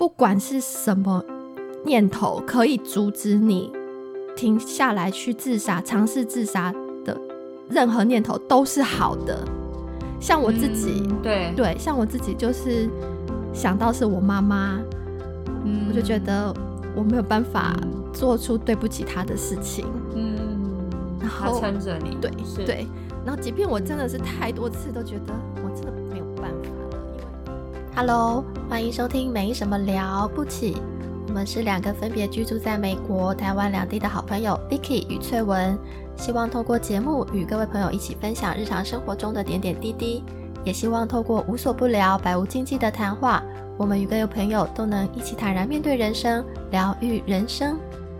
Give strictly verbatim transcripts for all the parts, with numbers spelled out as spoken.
不管是什么念头可以阻止你停下来去自杀，尝试自杀的任何念头都是好的。像我自己、 嗯、对对，像我自己就是想到是我妈妈、嗯、我就觉得我没有办法做出对不起她的事情，嗯，然后她撑着你， 对对，然后即便我真的是太多次都觉得我真的没有办法了，因为 Hello， 欢迎收听没什么了不起，我们是两个分别居住在美国、台湾两地的好朋友 Vicky 与翠文，希望透过节目与各位朋友一起分享日常生活中的点点滴滴，也希望透过无所不聊、百无禁忌的谈话，我们与各位朋友都能一起坦然面对人生，疗愈人生。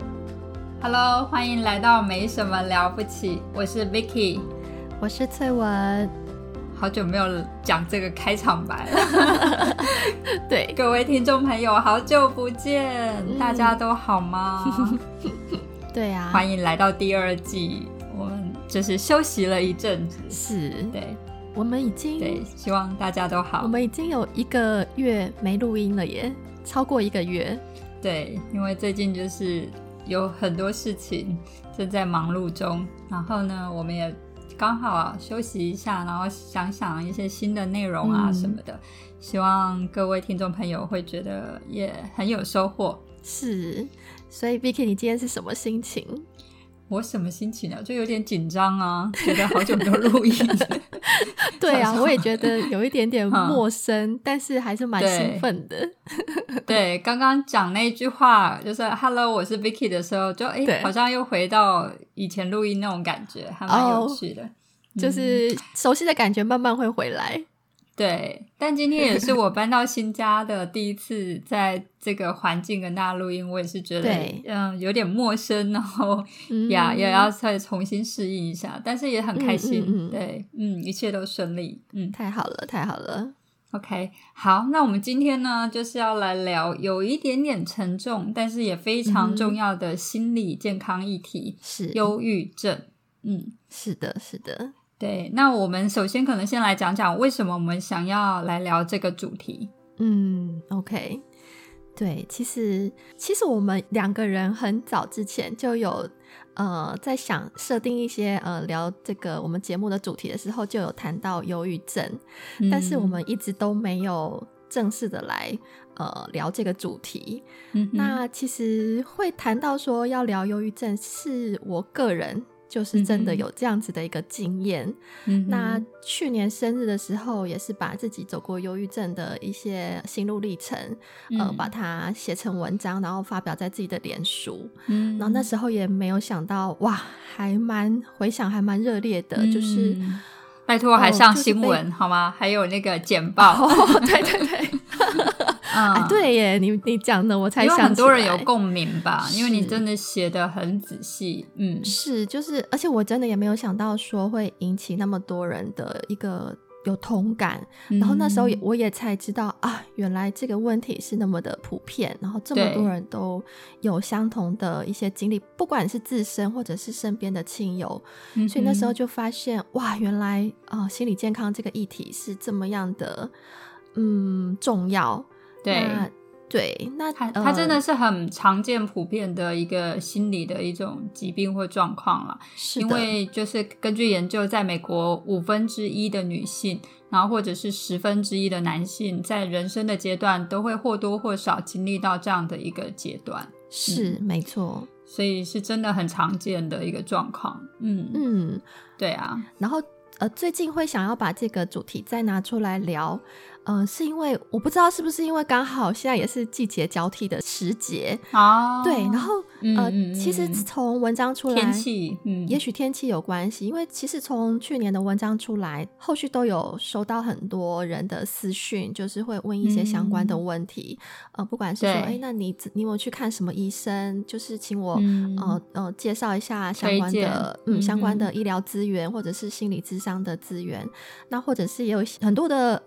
Hello， 欢迎来到没什么了不起，我是 Vicky， 我是翠文。 好久没有讲这个开场白了对， 各位听众朋友好久不见、嗯、大家都好吗？ 对啊， 欢迎来到第二季，我们就是休息了一阵子， 是， 对， 我们已经， 对，希望大家都好， 我们已经有一个月没录音了耶，超过一个月。 对，因为最近就是有很多事情正在忙碌中，然后呢我们也刚好休息一下，然后想想一些新的内容啊什么的、嗯、希望各位听众朋友会觉得也很有收获。 是，所以 Vicky 你今天是什么心情？ 我什么心情啊？就有点紧张啊，觉得好久没有录音对啊，我也觉得有一点点陌生、嗯、但是还是蛮兴奋的。 对，刚刚讲那句话就是 Hello 我是 Vicky 的时候就诶好像又回到以前录音那种感觉，还蛮有趣的、哦嗯、就是熟悉的感觉慢慢会回来。对， 但今天也是我搬到新家的第一次在这个环境跟大家录音，我也是觉得嗯有点陌生，然后呀、嗯、也要再重新适应一下，但是也很开心。嗯嗯嗯对，嗯，一切都顺利。嗯， 太好了，太好了。 OK， 好，那我们今天呢就是要来聊有一点点沉重，但是也非常重要的心理健康议题，是忧郁症。嗯， 是的，是的。 对，那我们首先可能先来讲讲为什么我们想要来聊这个主题。 嗯 OK， 对，其实其实我们两个人很早之前就有呃在想设定一些呃聊这个我们节目的主题的时候就有谈到忧郁症、嗯、但是我们一直都没有正式的来呃聊这个主题、嗯、那其实会谈到说要聊忧郁症是我个人就是真的有这样子的一个经验、嗯、那去年生日的时候也是把自己走过忧郁症的一些心路历程、嗯、呃，把它写成文章然后发表在自己的脸书、嗯、然后那时候也没有想到哇还蛮回响还蛮热烈的、嗯、就是拜托还上新闻、哦就是、好吗？还有那个简报、 哦、对对对嗯哎、对耶，你你讲的我才想起来， 因为很多人有共鸣吧，因为你真的写得很仔细。嗯， 是，就是而且我真的也没有想到说会引起那么多人的一个有同感、嗯、然后那时候也我也才知道啊，原来这个问题是那么的普遍，然后这么多人都有相同的一些经历，不管是自身或者是身边的亲友、嗯、所以那时候就发现哇原来、呃、心理健康这个议题是这么样的嗯重要。 对那对那它它真的是很常见普遍的一个心理的一种疾病或状况啦。是的，因为就是根据研究在美国五分之一的女性然后或者是十分之一的男性在人生的阶段都会或多或少经历到这样的一个阶段。 是、嗯、没错， 所以是真的很常见的一个状况。嗯嗯，对啊。 然后呃，最近会想要把这个主题再拿出来聊呃，是因为我不知道是不是因为刚好现在也是季节交替的时节啊、哦，对，然后呃、嗯，其实从文章出来， 天气，嗯， 也许天气有关系，因为其实从去年的文章出来，后续都有收到很多人的私讯，就是会问一些相关的问题，嗯、呃，不管是说，哎，那你你有去看什么医生？就是请我、嗯、呃呃介绍一下相关的嗯相关的医疗资源，或者是心理咨商的资源，那或者是也有很多的呃。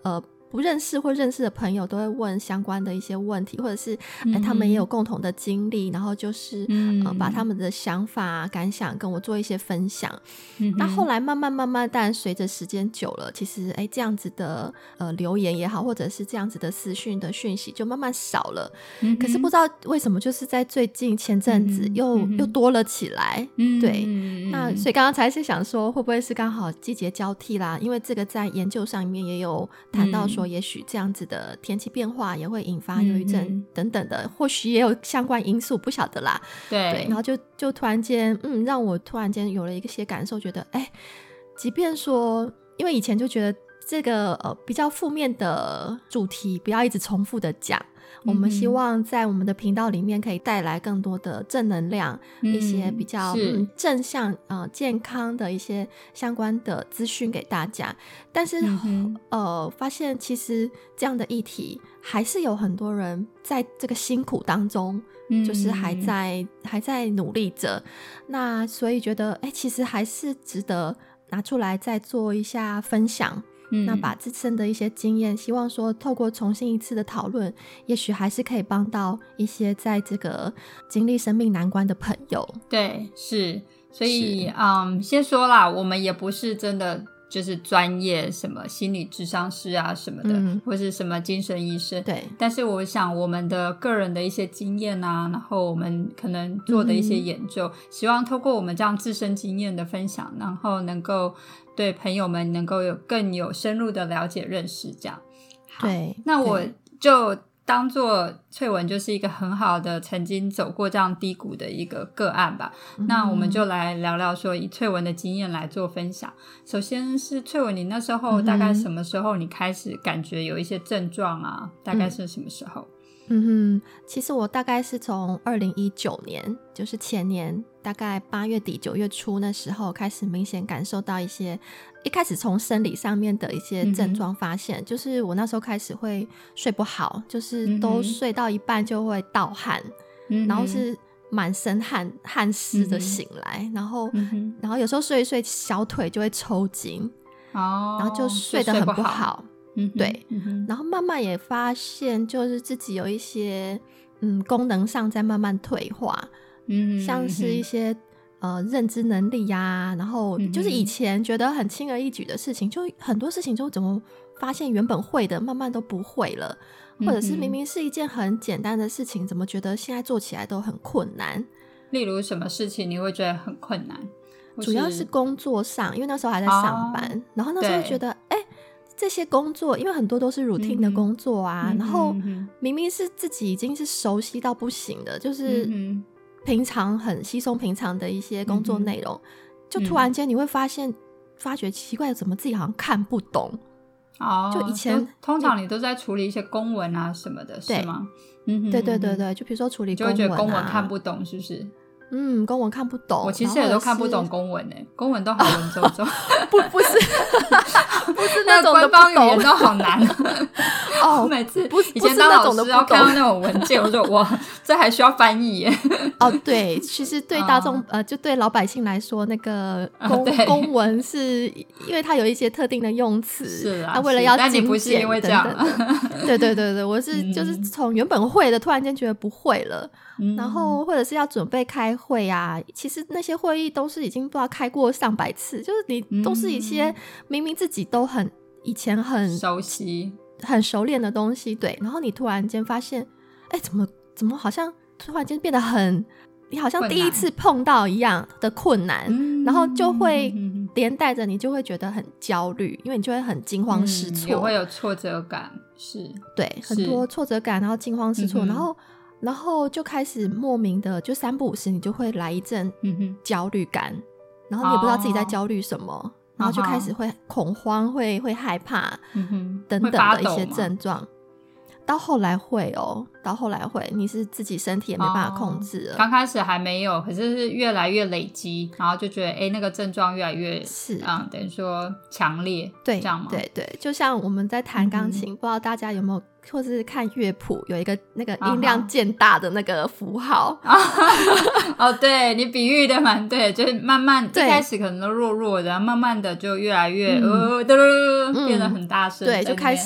不认识或认识的朋友都会问相关的一些问题，或者是、 嗯哎、他们也有共同的经历，然后就是、 嗯呃、把他们的想法、啊、感想跟我做一些分享。 嗯那后来慢慢慢慢，但随着时间久了，其实哎这样子的呃留言也好，或者是这样子的私讯的讯息就慢慢少了、 嗯、 可是不知道为什么就是在最近前阵子又、 嗯、 又多了起来、 嗯、 对、 嗯、 那所以刚刚才是想说会不会是刚好季节交替啦，因为这个在研究上面也有谈到说也许这样子的天气变化也会引发忧郁症等等的、嗯、或许也有相关因素，不晓得啦。 对, 对，然后就就突然间嗯，让我突然间有了一些感受，觉得哎，即便说因为以前就觉得这个呃比较负面的主题不要一直重复的讲，我们希望在我们的频道里面可以带来更多的正能量、嗯、一些比较、嗯、正向、呃、健康的一些相关的资讯给大家，但是、嗯、呃，发现其实这样的议题还是有很多人在这个辛苦当中、嗯、就是还在还在努力着，那所以觉得哎，其实还是值得拿出来再做一下分享。嗯、那把自身的一些经验，希望说透过重新一次的讨论，也许还是可以帮到一些在这个经历生命难关的朋友。 对，是，所以嗯，先说啦，我们也不是真的就是专业什么心理咨商师啊什么的、嗯、或是什么精神医生， 对， 但是我想我们的个人的一些经验啊，然后我们可能做的一些研究、嗯、希望透过我们这样自身经验的分享，然后能够对朋友们能够有更有深入的了解认识，这样。 对， 那我就当做萃雯就是一个很好的曾经走过这样低谷的一个个案吧、嗯、那我们就来聊聊说以萃雯的经验来做分享。首先是萃雯，你那时候大概什么时候你开始感觉有一些症状啊、嗯、大概是什么时候？ 嗯哼，其实我大概是从二零一九年，就是前年大概八月底九月初那时候开始明显感受到一些，一开始从生理上面的一些症状发现、嗯、就是我那时候开始会睡不好，就是都睡到一半就会盗汗、嗯、然后是满身汗汗湿的醒来、嗯、然后、嗯、然后有时候睡一睡小腿就会抽筋、哦、然后就睡得很不好, 不好嗯、对、嗯，然后慢慢也发现就是自己有一些嗯功能上在慢慢退化，嗯，像是一些呃认知能力呀、啊，然后就是以前觉得很轻而易举的事情，就很多事情就怎么发现原本会的慢慢都不会了，或者是明明是一件很简单的事情，怎么觉得现在做起来都很困难。 例如什么事情你会觉得很困难？ 主要是工作上，因为那时候还在上班、哦、然后那时候觉得哎，这些工作因为很多都是 routine 的工作啊、嗯、然后明明是自己已经是熟悉到不行的，就是平常很稀松平常的一些工作内容、嗯、就突然间你会发现、嗯、发觉奇怪怎么自己好像看不懂哦， 就以前通常你都在处理一些公文啊什么的是吗？ 嗯，对对对对，就比如说处理公文、啊、 就会觉得公文看不懂是不是？ 嗯，公文看不懂， 我其实也都看不懂公文诶，公文都好文绉绉， 不不是不是那种的不懂， 官方语言都好难哦。 每次不以前当老师要看到那种文件，我说哇，这还需要翻译耶。 哦，对，其实对大众、哦、呃，就对老百姓来说，那个公、哦、公文是因为它有一些特定的用词， 是啊， 它为了要精简， 但你不是因为这样， 对对对对，我是、嗯、就是从原本会的，突然间觉得不会了。嗯、然后或者是要准备开会啊，其实那些会议都是已经不知道开过上百次，就是你都是一些明明自己都很以前很熟悉很熟练的东西，对，然后你突然间发现哎，怎么怎么好像突然间变得很你好像第一次碰到一样的困难、嗯、然后就会连带着你就会觉得很焦虑，因为你就会很惊慌失措、 嗯、也会有挫折感，是对，很多挫折感，然后惊慌失措、嗯、然后然后就开始莫名的就三不五时你就会来一阵焦虑感、嗯、然后你也不知道自己在焦虑什么、哦、然后就开始会恐慌，会会害怕、嗯、等等的一些症状。到后来会哦，到后来会你是自己身体也没办法控制了、 哦、刚开始还没有，可是是越来越累积，然后就觉得哎，那个症状越来越是嗯，等于说强烈，对，这样吗？ 对对，就像我们在弹钢琴、嗯、不知道大家有没有或是看乐谱有一个那个音量渐大的那个符号、 啊、哦，对，你比喻的蛮对，就是慢慢一开始可能都弱弱的，慢慢的就越来越、嗯、呃，变得很大声、 嗯、对，就开始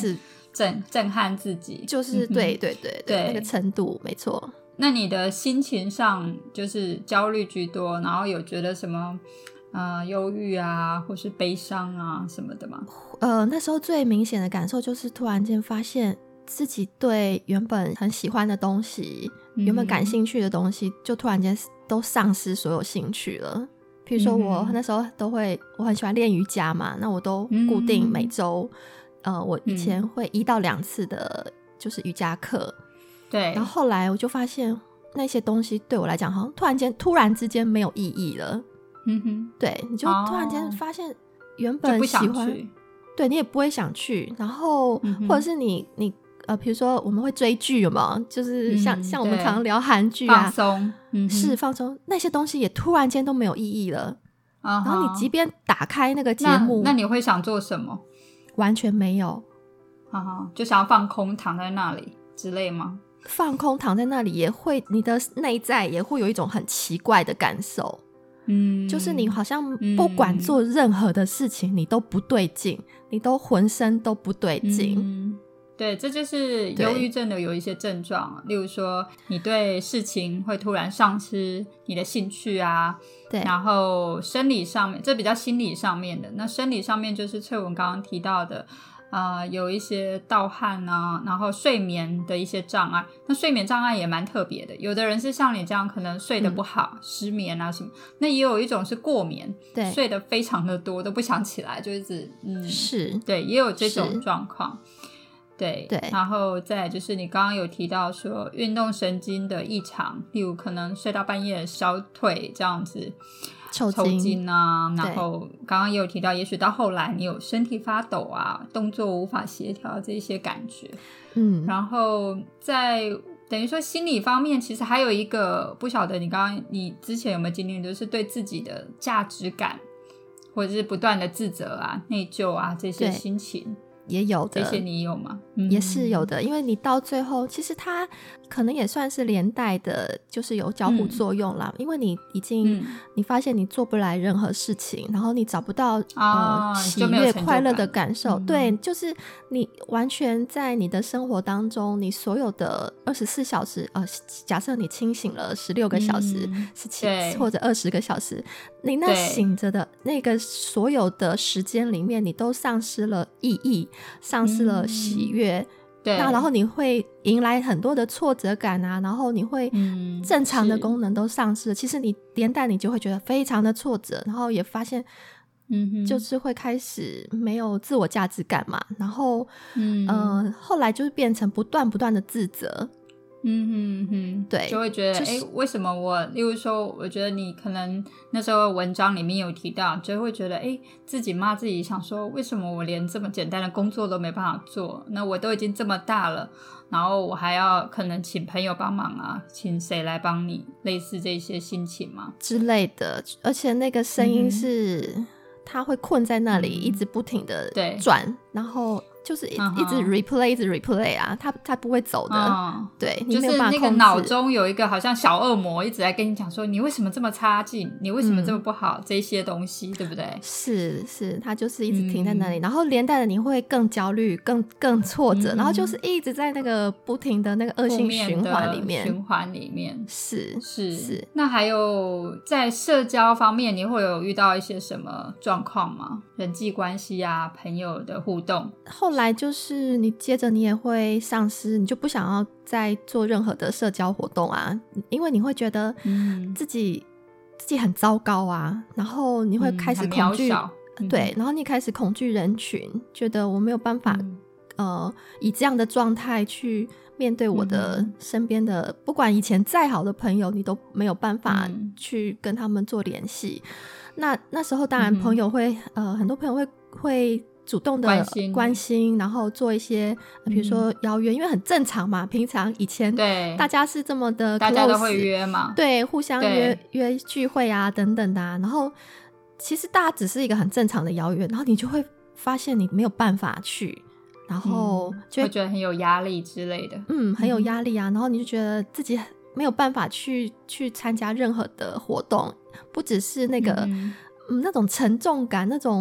震震撼自己， 就是、嗯、对对对 对, 对那个程度没错。 那你的心情上就是焦虑居多，然后有觉得什么呃忧郁啊或是悲伤啊什么的吗？ 呃那时候最明显的感受就是突然间发现自己对原本很喜欢的东西、嗯、原本感兴趣的东西就突然间都丧失所有兴趣了。比如说我那时候都会我很喜欢练瑜伽嘛，那我都固定每周、嗯、呃，我以前会一到两次的就是瑜伽课，对，然后后来我就发现那些东西对我来讲好像突然间突然之间没有意义了。嗯哼，对，你就突然间发现原本喜欢，对，你也不会想去，然后、嗯、或者是你你呃，比如说我们会追剧有没有，就是像、嗯、像我们常常聊韩剧啊， 放松、嗯、 是放松，那些东西也突然间都没有意义了、uh-huh. 然后你即便打开那个节目那, 那你会想做什么？ 完全没有、 uh-huh. 就想要放空躺在那里之类吗？ 放空躺在那里也会，你的内在也会有一种很奇怪的感受，嗯，就是你好像不管做任何的事情、嗯、你都不对劲，你都浑身都不对劲、 嗯，对，这就是忧郁症的有一些症状，例如说你对事情会突然丧失你的兴趣啊，对，然后生理上面，这比较心理上面的，那生理上面就是翠文刚刚提到的呃，有一些盗汗啊，然后睡眠的一些障碍。那睡眠障碍也蛮特别的，有的人是像你这样可能睡得不好、嗯、失眠啊什么，那也有一种是过眠，对，睡得非常的多都不想起来，就一直嗯，是，对，也有这种状况。对对，然后再来就是你刚刚有提到说运动神经的异常，例如可能睡到半夜小腿这样子抽筋, 抽筋啊，然后刚刚也有提到也许到后来你有身体发抖啊，动作无法协调这些感觉，嗯，然后在等于说心理方面其实还有一个不晓得你刚刚你之前有没有经历，就是对自己的价值感或者是不断的自责啊内疚啊这些心情也有的， 这些你有吗？ 也是有的，因为你到最后其实它可能也算是连带的就是有交互作用啦、嗯、因为你已经、嗯、你发现你做不来任何事情，然后你找不到、哦、呃喜悦快乐的感受、嗯、对，就是你完全在你的生活当中你所有的二十四小时呃，假设你清醒了十六个小时、嗯、十七或者二十个小时，你那醒着的那个所有的时间里面你都丧失了意义，丧失了喜悦、嗯、对，那然后你会迎来很多的挫折感啊，然后你会正常的功能都丧失了、嗯、其实你连带你就会觉得非常的挫折，然后也发现嗯，就是会开始没有自我价值感嘛，然后嗯、呃，后来就是变成不断不断的自责，嗯哼哼，对， 就会觉得哎、就是欸，为什么我例如说我觉得你可能那时候文章里面有提到，就会觉得哎、欸，自己骂自己，想说为什么我连这么简单的工作都没办法做，那我都已经这么大了，然后我还要可能请朋友帮忙啊，请谁来帮你，类似这些心情吗之类的，而且那个声音是、嗯、他会困在那里、嗯、一直不停的转，然后就是一, uh-huh. 一直 replay 一直 replay 啊，他他不会走的、uh-huh. 对，你没有办法控制， 就是那个脑中有一个好像小恶魔一直在跟你讲说你为什么这么差劲，你为什么这么不好、嗯、这些东西对不对？ 是是，他就是一直停在那里、嗯、然后连带的你会更焦虑更更挫折、嗯、然后就是一直在那个不停的那个恶性循环里面循环里面是是是。那还有在社交方面你会有遇到一些什么状况吗？人际关系啊，朋友的互动， 后来就是你接着你也会丧失，你就不想要再做任何的社交活动啊，因为你会觉得自己、嗯、自己很糟糕啊，然后你会开始恐惧、嗯、对，然后你开始恐惧人群，觉得我没有办法、嗯、呃，以这样的状态去面对我的身边的、嗯、不管以前再好的朋友你都没有办法去跟他们做联系、嗯、那那时候当然朋友会、嗯、呃，很多朋友会会主动的关心, 关心然后做一些比如说邀约、嗯、因为很正常嘛，平常以前对大家是这么的 close, 大家都会约嘛， 对，互相约约聚会啊等等的啊，然后其实大家只是一个很正常的邀约，然后你就会发现你没有办法去，然后就会觉得很有压力之类的， 嗯，很有压力啊、嗯、然后你就觉得自己没有办法去去参加任何的活动，不只是那个、嗯嗯、那种沉重感，那种那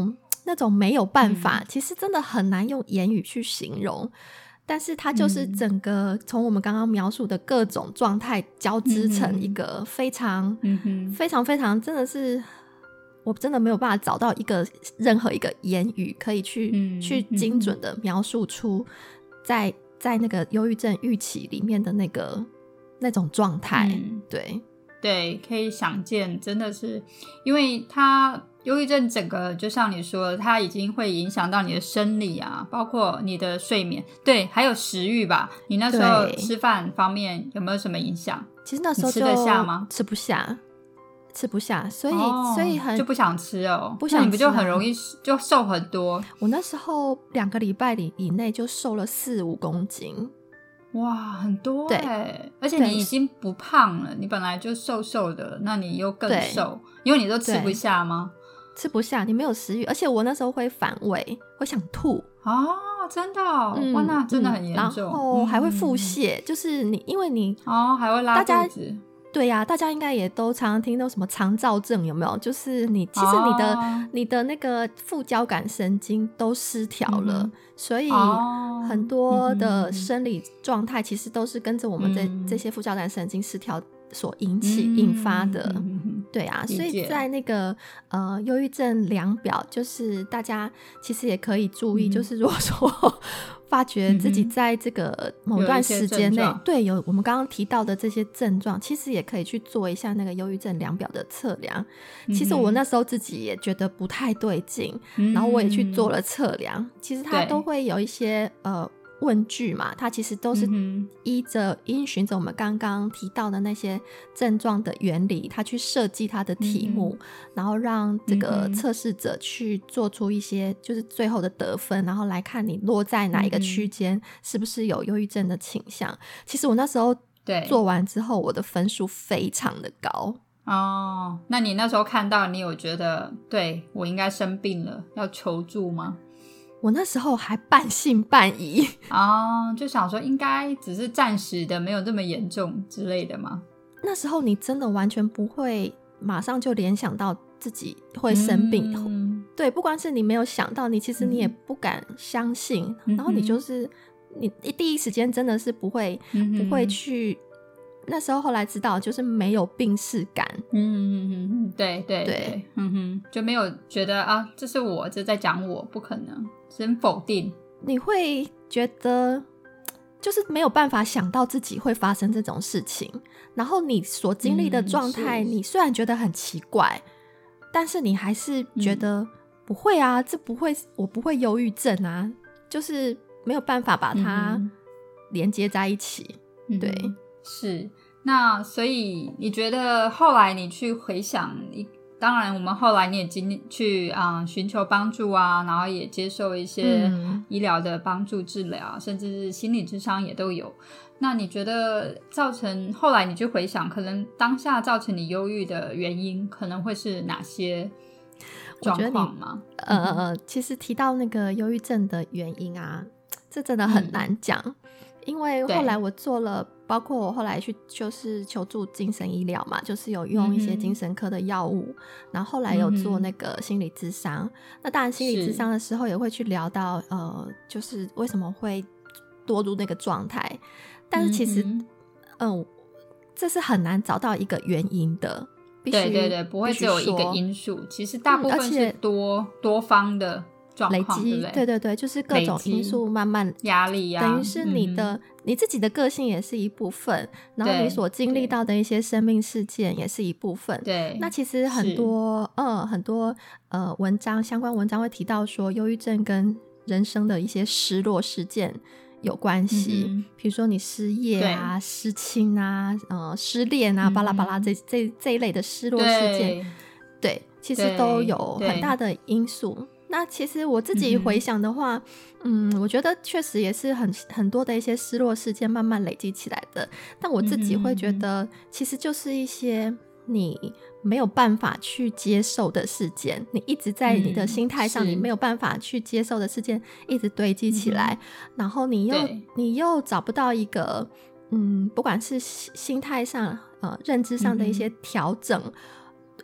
那种没有办法、嗯、其实真的很难用言语去形容，但是它就是整个从我们刚刚描述的各种状态交织成一个非常、嗯、非常非常真的是我真的没有办法找到一个任何一个言语可以去、嗯、去精准的描述出在在那个忧郁症预期里面的那个那种状态、嗯、对对，可以想见，真的是因为它忧郁症整个就像你说的，它已经会影响到你的生理啊，包括你的睡眠，对，还有食欲吧。你那时候吃饭方面有没有什么影响？ 其实那时候就你吃得下吗？ 吃不下，吃不下，所以、哦、所以很就不想吃哦， 不想吃、啊、 那你不就很容易就瘦很多？ 我那时候两个礼拜里以内就瘦了四五公斤。 哇，很多耶，而且你已经不胖了，你本来就瘦瘦的，那你又更瘦，因为你都吃不下吗？ 吃不下，你没有食欲，而且我那时候会反胃，会想吐。 哦，真的、哦嗯、哇，那真的很严重、 嗯、然后还会腹泻、嗯、就是你因为你哦还会拉肚子。 对呀、啊，大家应该也都常常听到什么肠燥症，有没有？就是你其实你的、哦、你的那个副交感神经都失调了、嗯、所以很多的生理状态其实都是跟着我们这、嗯、这些副交感神经失调所引起、嗯、引发的、嗯、对啊，所以在那个呃忧郁症量表，就是大家其实也可以注意、嗯、就是如果说发觉自己在这个某段时间内、嗯、对有我们刚刚提到的这些症状，其实也可以去做一下那个忧郁症量表的测量、嗯、其实我那时候自己也觉得不太对劲、嗯、然后我也去做了测量，其实它都会有一些呃问句嘛，它其实都是依着依循着我们刚刚提到的那些症状的原理，它去设计它的题目、嗯、然后让这个测试者去做出一些就是最后的得分，然后来看你落在哪一个区间、嗯、是不是有忧郁症的倾向。其实我那时候做完之后我的分数非常的高。 哦，那你那时候看到你有觉得对我应该生病了要求助吗？ 我那时候还半信半疑哦，就想说应该只是暂时的，没有这么严重之类的吗？ 那时候你真的完全不会马上就联想到自己会生病、嗯、对，不光是你没有想到，你其实你也不敢相信、嗯、然后你就是你第一时间真的是不会、嗯、不会去，那时候后来知道就是没有病识感。 嗯嗯嗯，对对 对, 对嗯哼，就没有觉得啊这是我这在讲我，不可能，真否定。 你会觉得就是没有办法想到自己会发生这种事情，然后你所经历的状态、嗯、你虽然觉得很奇怪，但是你还是觉得、嗯、不会啊，这不会，我不会忧郁症啊，就是没有办法把它连接在一起、嗯、对、 嗯、是。那所以你觉得后来你去回想，当然我们后来你也经去啊寻求帮助啊，然后也接受一些医疗的帮助治疗、嗯、甚至是心理咨商也都有。那你觉得造成后来你去回想，可能当下造成你忧郁的原因可能会是哪些状况吗？ 呃呃，其实提到那个忧郁症的原因啊，这真的很难讲、嗯、因为后来我做了，包括我后来去就是求助精神医疗嘛，就是有用一些精神科的药物、嗯、然后后来有做那个心理咨商、嗯、那当然心理咨商的时候也会去聊到呃，就是为什么会堕入那个状态，但是其实嗯、呃，这是很难找到一个原因的，必须对对对，不会只有一个因素，其实大部分是多、嗯、多方的累积，对对 对, 对，就是各种因素慢慢压力啊， 等于是你的、嗯、你自己的个性也是一部分，然后你所经历到的一些生命事件也是一部分。对，那其实很多呃很多呃文章相关文章会提到说，忧郁症跟人生的一些失落事件有关系，嗯、比如说你失业啊、失亲啊、呃失恋啊、巴拉巴拉这这这一类的失落事件，对，对其实都有很大的因素。那其实我自己回想的话，嗯, 嗯我觉得确实也是很很多的一些失落事件慢慢累积起来的，但我自己会觉得其实就是一些你没有办法去接受的事件，你一直在你的心态上、嗯、你没有办法去接受的事件一直堆积起来、嗯、然后你又你又找不到一个嗯，不管是心态上呃认知上的一些调整、嗯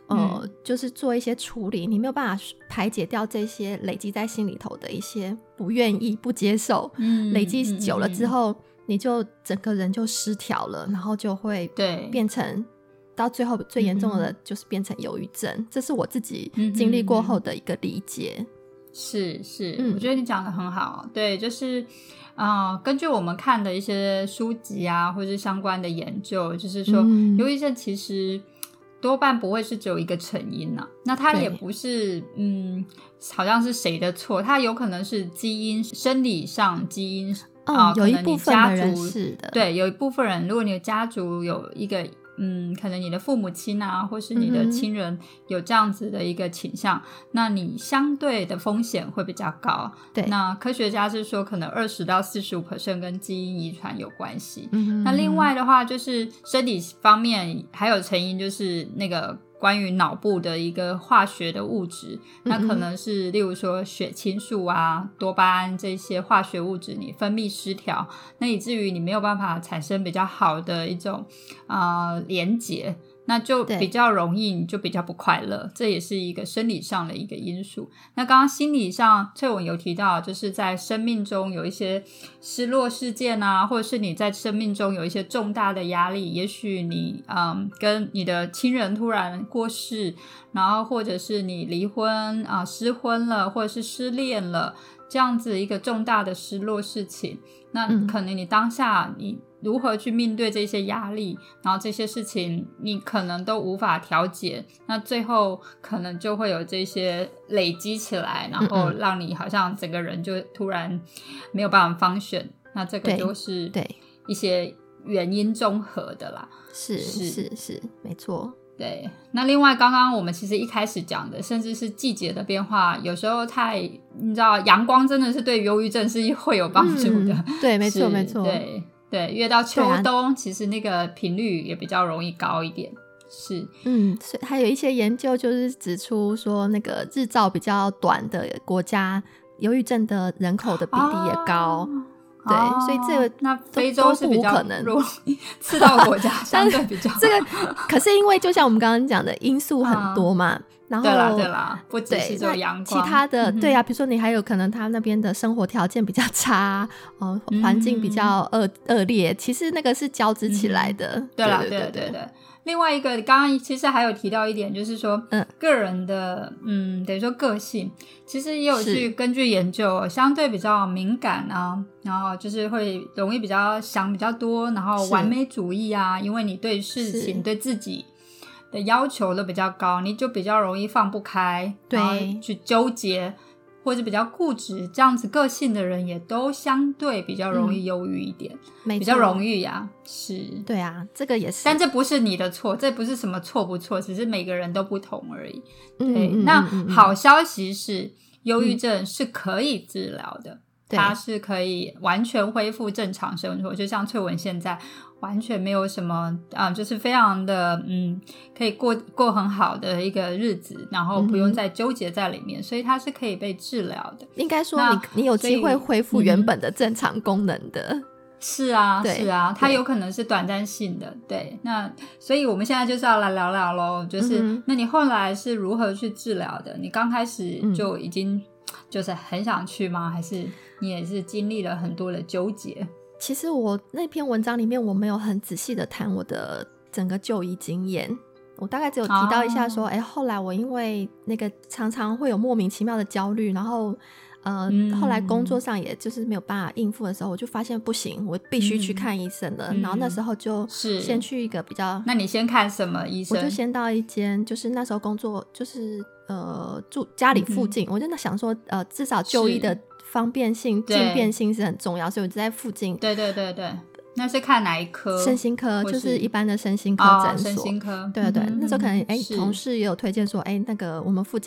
呃、 嗯、 就是做一些处理，你没有办法排解掉这些累积在心里头的一些不愿意不接受、嗯、累积久了之后、嗯、你就整个人就失调了，然后就会变成到最后最严重的就是变成忧郁症、嗯、这是我自己经历过后的一个理解、嗯、 是是、嗯、我觉得你讲得很好，对，就是呃，根据我们看的一些书籍啊或是相关的研究，就是说、嗯、忧郁症其实多半不会是只有一个成因啊，那它也不是嗯，好像是谁的错，它有可能是基因生理上基因啊、嗯呃，有一部分的人是的， 对，有一部分人如果你的家族有一个嗯，可能你的父母亲啊或是你的亲人有这样子的一个倾向、嗯、那你相对的风险会比较高，对，那科学家是说可能 百分之二十到百分之四十五 跟基因遗传有关系、嗯、那另外的话就是生理方面还有成因，就是那个关于脑部的一个化学的物质，那可能是例如说血清素啊多巴胺这些化学物质你分泌失调，那以至于你没有办法产生比较好的一种呃连结，那就比较容易你就比较不快乐，这也是一个生理上的一个因素。那刚刚心理上翠文有提到，就是在生命中有一些失落事件啊，或者是你在生命中有一些重大的压力，也许你嗯跟你的亲人突然过世，然后或者是你离婚啊、呃、失婚了，或者是失恋了，这样子一个重大的失落事情，那可能你当下你如何去面对这些压力，然后这些事情你可能都无法调节，那最后可能就会有这些累积起来，然后让你好像整个人就突然没有办法 function， 那这个就是一些原因综合的啦。 是是 是, 是没错。 对，那另外刚刚我们其实一开始讲的甚至是季节的变化，有时候太你知道阳光真的是对忧郁症是会有帮助的、嗯、 对没错没错， 对对，越到秋冬、啊、其实那个频率也比较容易高一点。是， 嗯，还有一些研究就是指出说那个日照比较短的国家忧郁症的人口的比例也高、哦对、哦，所以这个那非洲是比较容易赤道国家相对比较这个可是因为就像我们刚刚讲的因素很多嘛、嗯、然后对啦对啦，不只是只有阳光， 其他的、嗯、对啊，比如说你还有可能他那边的生活条件比较差，呃、环境比较恶、恶劣，其实那个是交织起来的、嗯、 对啦对对 对, 对, 对另外一个刚刚其实还有提到一点，就是说、嗯、个人的嗯，等于说个性其实也有去根据研究相对比较敏感啊，然后就是会容易比较想比较多，然后完美主义啊，因为你对事情对自己的要求都比较高，你就比较容易放不开， 对， 然后去纠结或者比较固执，这样子个性的人也都相对比较容易忧郁一点、嗯、比较容易呀、啊，是， 对啊，这个也是， 但这不是你的错，这不是什么错不错，只是每个人都不同而已。对，嗯、那好消息是忧郁症是可以治疗的、嗯、它是可以完全恢复正常生活，就像翠文现在完全没有什么啊、嗯，就是非常的嗯，可以过过很好的一个日子，然后不用再纠结在里面、嗯、所以它是可以被治疗的。 应该说你你有机会恢复原本的正常功能的、嗯、 是啊是啊，它有可能是短暂性的。对，那所以我们现在就是要来聊聊咯，就是、嗯、那你后来是如何去治疗的？你刚开始就已经就是很想去吗、嗯、还是你也是经历了很多的纠结？ 其实我那篇文章里面我没有很仔细的谈我的整个就医经验，我大概只有提到一下说哎、哦，后来我因为那个常常会有莫名其妙的焦虑，然后呃、嗯，后来工作上也就是没有办法应付的时候，我就发现不行，我必须去看医生了、嗯、然后那时候就先去一个比较， 那你先看什么医生？ 我就先到一间就是那时候工作就是呃住家里附近、嗯、我就想说呃至少就医的方便性进便性是很重要，所以我就在附近。 对对对对，那是看哪一科？ 身心科，就是一般的身心科诊所。 哦、身心科， 对对对、嗯，那时候可能哎，同事也有推荐说，哎，那个我们附近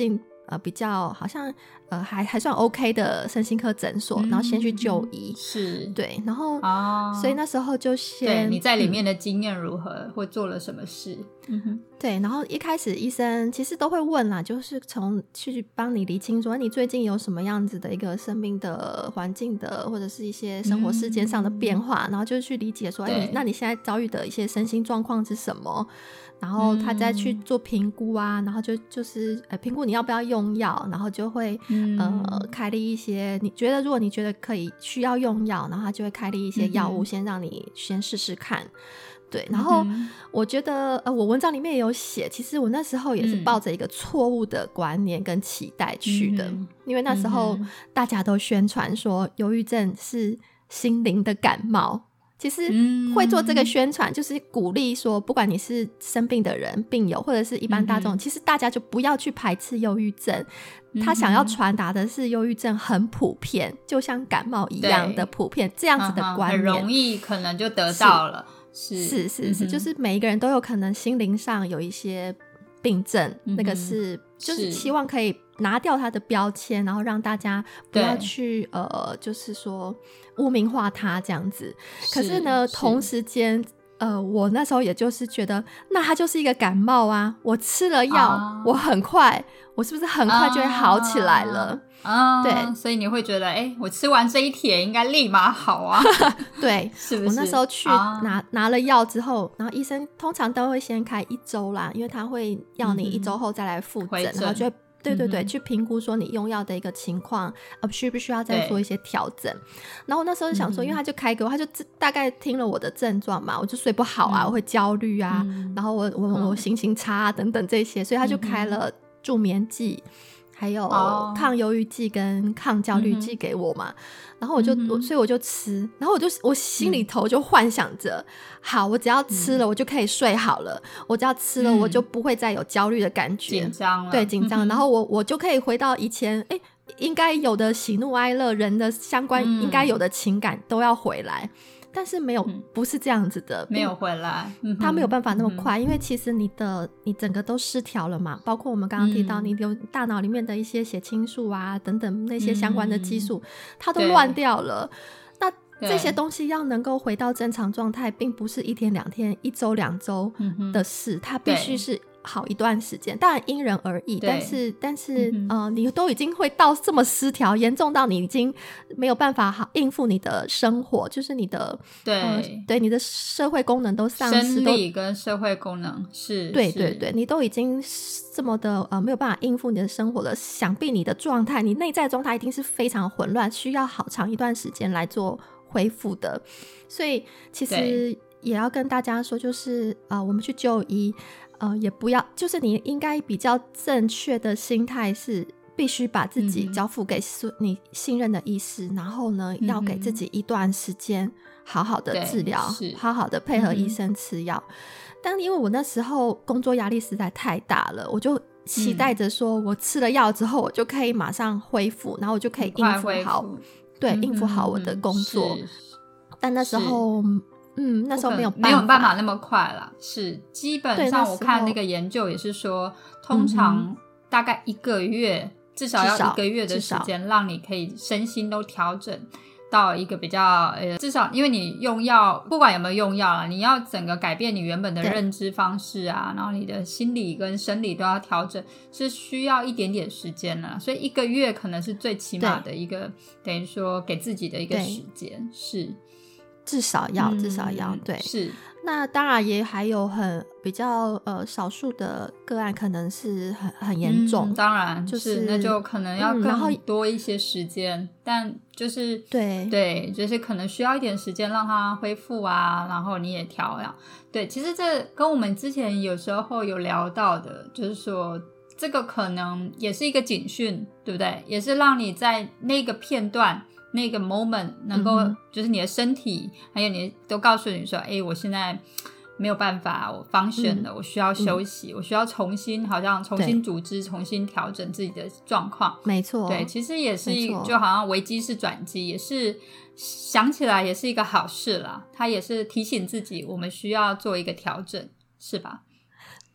呃比较好像呃还还算 OK 的身心科诊所，嗯、然后先去就医， 是， 对，然后、 哦、 所以那时候就先对你在里面的经验如何，嗯、或做了什么事？嗯哼， 对，然后一开始医生其实都会问啦，就是从去帮你厘清说你最近有什么样子的一个生命的环境的或者是一些生活事件上的变化，嗯、然后就是去理解说哎，你那你现在遭遇的一些身心状况是什么，然后他再去做评估啊，然后就就是呃评估你要不要用药，然后就会、嗯、呃开立一些你觉得如果你觉得可以需要用药，然后他就会开立一些药物、嗯、先让你先试试看。对，然后我觉得、嗯、呃，我文章里面也有写，其实我那时候也是抱着一个错误的观念跟期待去的、嗯、因为那时候大家都宣传说忧郁症是心灵的感冒，其实会做这个宣传就是鼓励说不管你是生病的人病友或者是一般大众、嗯、其实大家就不要去排斥忧郁症，他想要传达的是忧郁症很普遍，就像感冒一样的普遍，这样子的观念、 嗯、很容易可能就得到了， 是是是是、嗯、就是每一个人都有可能心灵上有一些病症、嗯、那个是就是希望可以拿掉它的标签，然后让大家不要去呃就是说污名化它这样子。可是呢是同时间呃我那时候也就是觉得那它就是一个感冒啊，我吃了药、啊、我很快我是不是很快就会好起来了啊、对，所以你会觉得哎，我吃完这一帖应该立马好啊对， 是不是？ 我那时候去拿、啊、拿了药之后，然后医生通常都会先开一周啦，因为他会要你一周后再来复诊、嗯、然后就会对对对、嗯、去评估说你用药的一个情况、呃、需不需要再做一些调整。然后我那时候就想说、嗯、因为他就开给我，他就大概听了我的症状嘛，我就睡不好啊、嗯、我会焦虑啊、嗯、然后我我我心情差啊等等这些，所以他就开了助眠剂、嗯还有抗忧郁剂跟抗焦虑剂给我嘛、嗯、然后我就、嗯、所以我就吃，然后我就我心里头就幻想着、嗯、好我只要吃了我就可以睡好了、嗯、我只要吃了我就不会再有焦虑的感觉， 紧张了， 对紧张、嗯、然后我我就可以回到以前诶应该有的喜怒哀乐人的相关应该有的情感都要回来、嗯但是没有、嗯、不是这样子的， 没有回来、嗯、 他没有办法那么快、嗯、因为其实你的你整个都失调了嘛，包括我们刚刚提到、嗯、你有大脑里面的一些血清素啊等等那些相关的激素、嗯、它都乱掉了，那这些东西要能够回到正常状态并不是一天两天一周两周的事、嗯、它必须是好一段时间，当然因人而异，但是但是、嗯、呃，你都已经会到这么失调严重到你已经没有办法好应付你的生活，就是你的对、 呃、对你的社会功能都丧失， 生理跟社会功能是对对对，你都已经这么的呃没有办法应付你的生活了，想必你的状态你内在状态一定是非常混乱，需要好长一段时间来做恢复的。所以其实也要跟大家说，就是呃我们去就医呃，也不要，就是你应该比较正确的心态是必须把自己交付给你信任的医师、嗯、然后呢、嗯、要给自己一段时间好好的治疗，好好的配合医生吃药、嗯、但因为我那时候工作压力实在太大了，我就期待着说我吃了药之后我就可以马上恢复，然后我就可以应付好对、嗯、应付好我的工作，但那时候嗯，那时候没有办法没有办法那么快啦，是基本上我看那个研究也是说通常大概一个月、嗯、至少要一个月的时间让你可以身心都调整到一个比较呃，至少因为你用药不管有没有用药啦，你要整个改变你原本的认知方式啊，然后你的心理跟生理都要调整，是需要一点点时间啦，所以一个月可能是最起码的一个等于说给自己的一个时间，是至少要至少要、嗯、对是。 那当然也还有很比较呃少数的个案可能是很很严重、 嗯、当然就是那就可能要更多一些时间、嗯、但就是对对就是可能需要一点时间让它恢复啊，然后你也调养。对，其实这跟我们之前有时候有聊到的就是说这个可能也是一个警讯，对不对？也是让你在那个片段那个 moment 能够、嗯、就是你的身体还有你都告诉你说哎，我现在没有办法我function了、嗯、我需要休息、嗯、我需要重新好像重新组织重新调整自己的状况， 没错， 对，其实也是就好像危机是转机，也是想起来也是一个好事啦，它也是提醒自己我们需要做一个调整，是吧？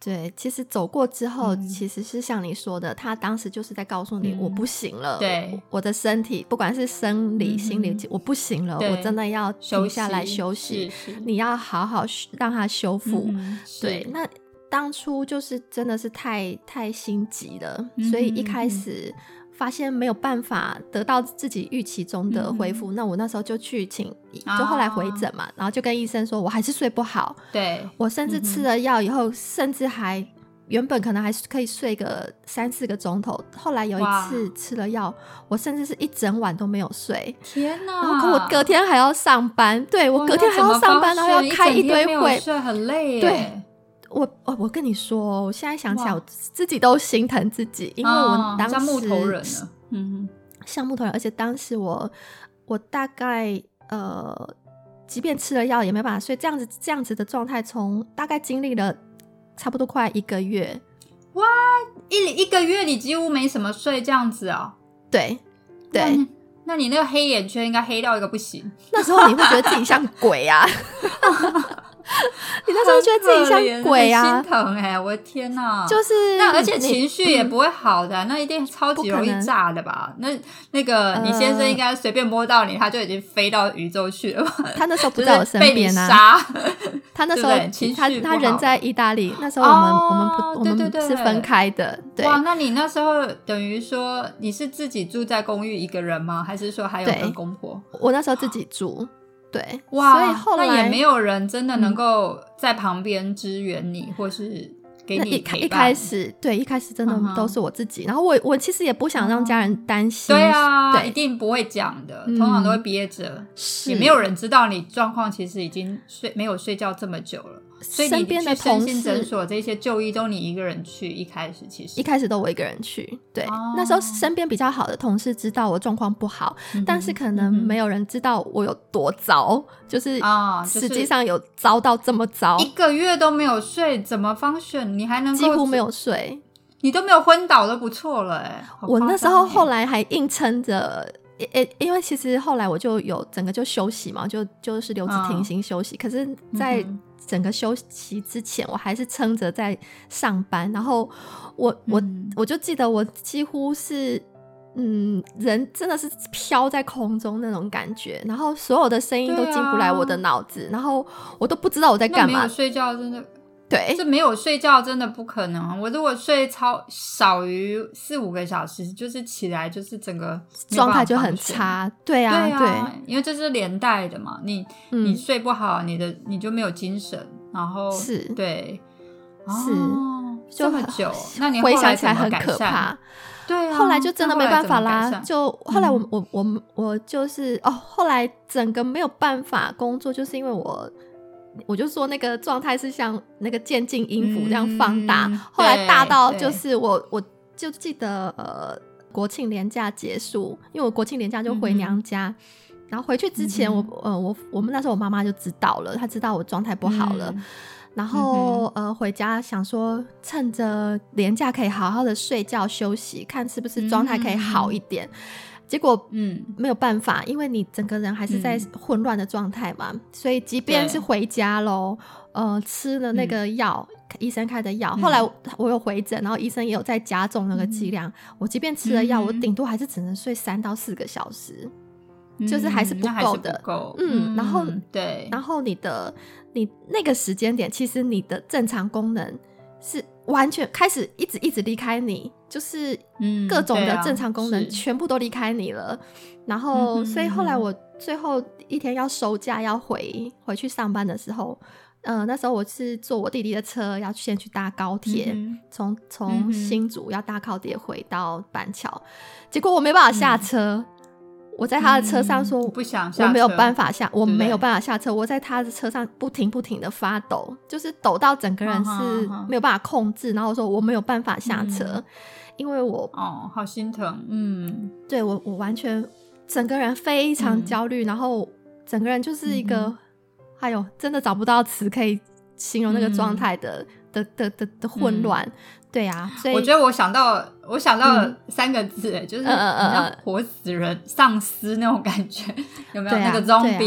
对，其实走过之后、 嗯、 其实是像你说的，他当时就是在告诉你、嗯、我不行了， 对， 我, 我的身体不管是生理、嗯、心理我不行了，我真的要停下来休息， 是是你要好好让它修复、 嗯、 对，那当初就是真的是太太心急了、嗯、所以一开始发现没有办法得到自己预期中的恢复、嗯、那我那时候就去请就后来回诊嘛、啊、然后就跟医生说我还是睡不好， 对， 我甚至吃了药以后、嗯、甚至还原本可能还是可以睡个三四个钟头，后来有一次吃了药我甚至是一整晚都没有睡， 天哪， 然后我隔天还要上班，对，我隔天还要上班，然后要开一堆会， 睡很累耶， 对，我我跟你说，我现在想起来我自己都心疼自己，因为我当时、 哦、像木头人了，嗯， 像木头人，而且当时我我大概呃，即便吃了药也没办法睡，这样子这样子的状态，从大概经历了差不多快一个月。 哇，一一个月你几乎没什么睡这样子啊？ 对对， 那, 那你那个黑眼圈应该黑到一个不行。 那时候你会觉得自己像鬼啊。你那时候觉得自己像鬼啊， 心疼哎、欸！我的天哪， 就是那而且情绪也不会好的、啊嗯，那一定超级容易炸的吧？那那个你先生应该随便摸到你、呃，他就已经飞到宇宙去了吧？ 他那时候不在我身边啊， 就是、 他那时候对对他他人在意大利，那时候我们、哦、我们不对对对我们是分开的。对， 哇，那你那时候等于说你是自己住在公寓一个人吗？还是说还有跟公婆？ 我那时候自己住。对， 哇， 所以后来那也没有人真的能够在旁边支援你、嗯、或是给你陪伴。 一开始对，一开始真的都是我自己、嗯、然后我我其实也不想让家人担心、 嗯、对啊， 对， 一定不会讲的、嗯、通常都会憋着，也没有人知道你状况其实已经睡没有睡觉这么久了，所以你去身心诊所这些就医都你一个人去，一开始其实一开始都我一个人去，对、哦、那时候身边比较好的同事知道我状况不好、嗯、但是可能没有人知道我有多糟、嗯、就是实际上有糟到这么糟、 哦就是、一个月都没有睡怎么 function， 你还能够几乎没有睡， 你都没有昏倒都不错了耶、欸、 我那时候后来还硬撑着，因为其实后来我就有整个就休息嘛，就就是留职停薪休息、嗯、可是在整个休息之前我还是撑着在上班，然后我我、嗯、我就记得我几乎是嗯人真的是飘在空中那种感觉，然后所有的声音都进不来我的脑子、啊、然后我都不知道我在干嘛。 那没有睡觉真的对， 这没有睡觉真的不可能。我如果睡超少于四五个小时，就是起来就是整个状态就很差。对啊， 对啊，对，因为这是连带的嘛。你、嗯、你睡不好，你的你就没有精神，然后是对， 是、 哦、这么久，那你回想起来很可怕。 对啊， 后来就真的没办法啦。就后来我、嗯、我我我就是哦，后来整个没有办法工作，就是因为我。我就说那个状态是像那个渐进音符这样放大、嗯、后来大到就是我我就记得呃国庆连假结束，因为我国庆连假就回娘家、嗯、然后回去之前我、嗯、呃我我们那时候我妈妈就知道了，她知道我状态不好了、嗯、然后、嗯、呃回家想说趁着连假可以好好的睡觉休息，看是不是状态可以好一点、嗯，结果嗯没有办法，因为你整个人还是在混乱的状态嘛、嗯、所以即便是回家咯呃吃了那个药、嗯、医生开的药、嗯、后来我有回诊，然后医生也有在加重那个剂量、嗯、我即便吃了药、嗯、我顶多还是只能睡三到四个小时、嗯、就是还是不够的， 嗯， 然后对， 然后你的你那个时间点其实你的正常功能是完全开始一直一直离开你，就是各种的正常功能全部都离开你了、嗯啊、然后、嗯、所以后来我最后一天要收假要回回去上班的时候，呃，那时候我是坐我弟弟的车要先去搭高铁，从、嗯、从新竹要搭高铁回到板桥，结果我没办法下车、嗯，我在他的车上说、 嗯、不想下车， 我没有办法下，我没有办法下车，我在他的车上不停不停的发抖，就是抖到整个人是没有办法控制，然后我说我没有办法下车、嗯、因为我哦好心疼，嗯， 对，我我完全整个人非常焦虑、嗯、然后整个人就是一个、嗯、还有真的找不到词可以形容那个状态的、嗯、的的的的混乱、嗯，对啊，所以我觉得我想到我想到了三个字、欸嗯、就是像活死人、嗯嗯嗯、丧尸那种感觉，有没有、啊、那个 zombie、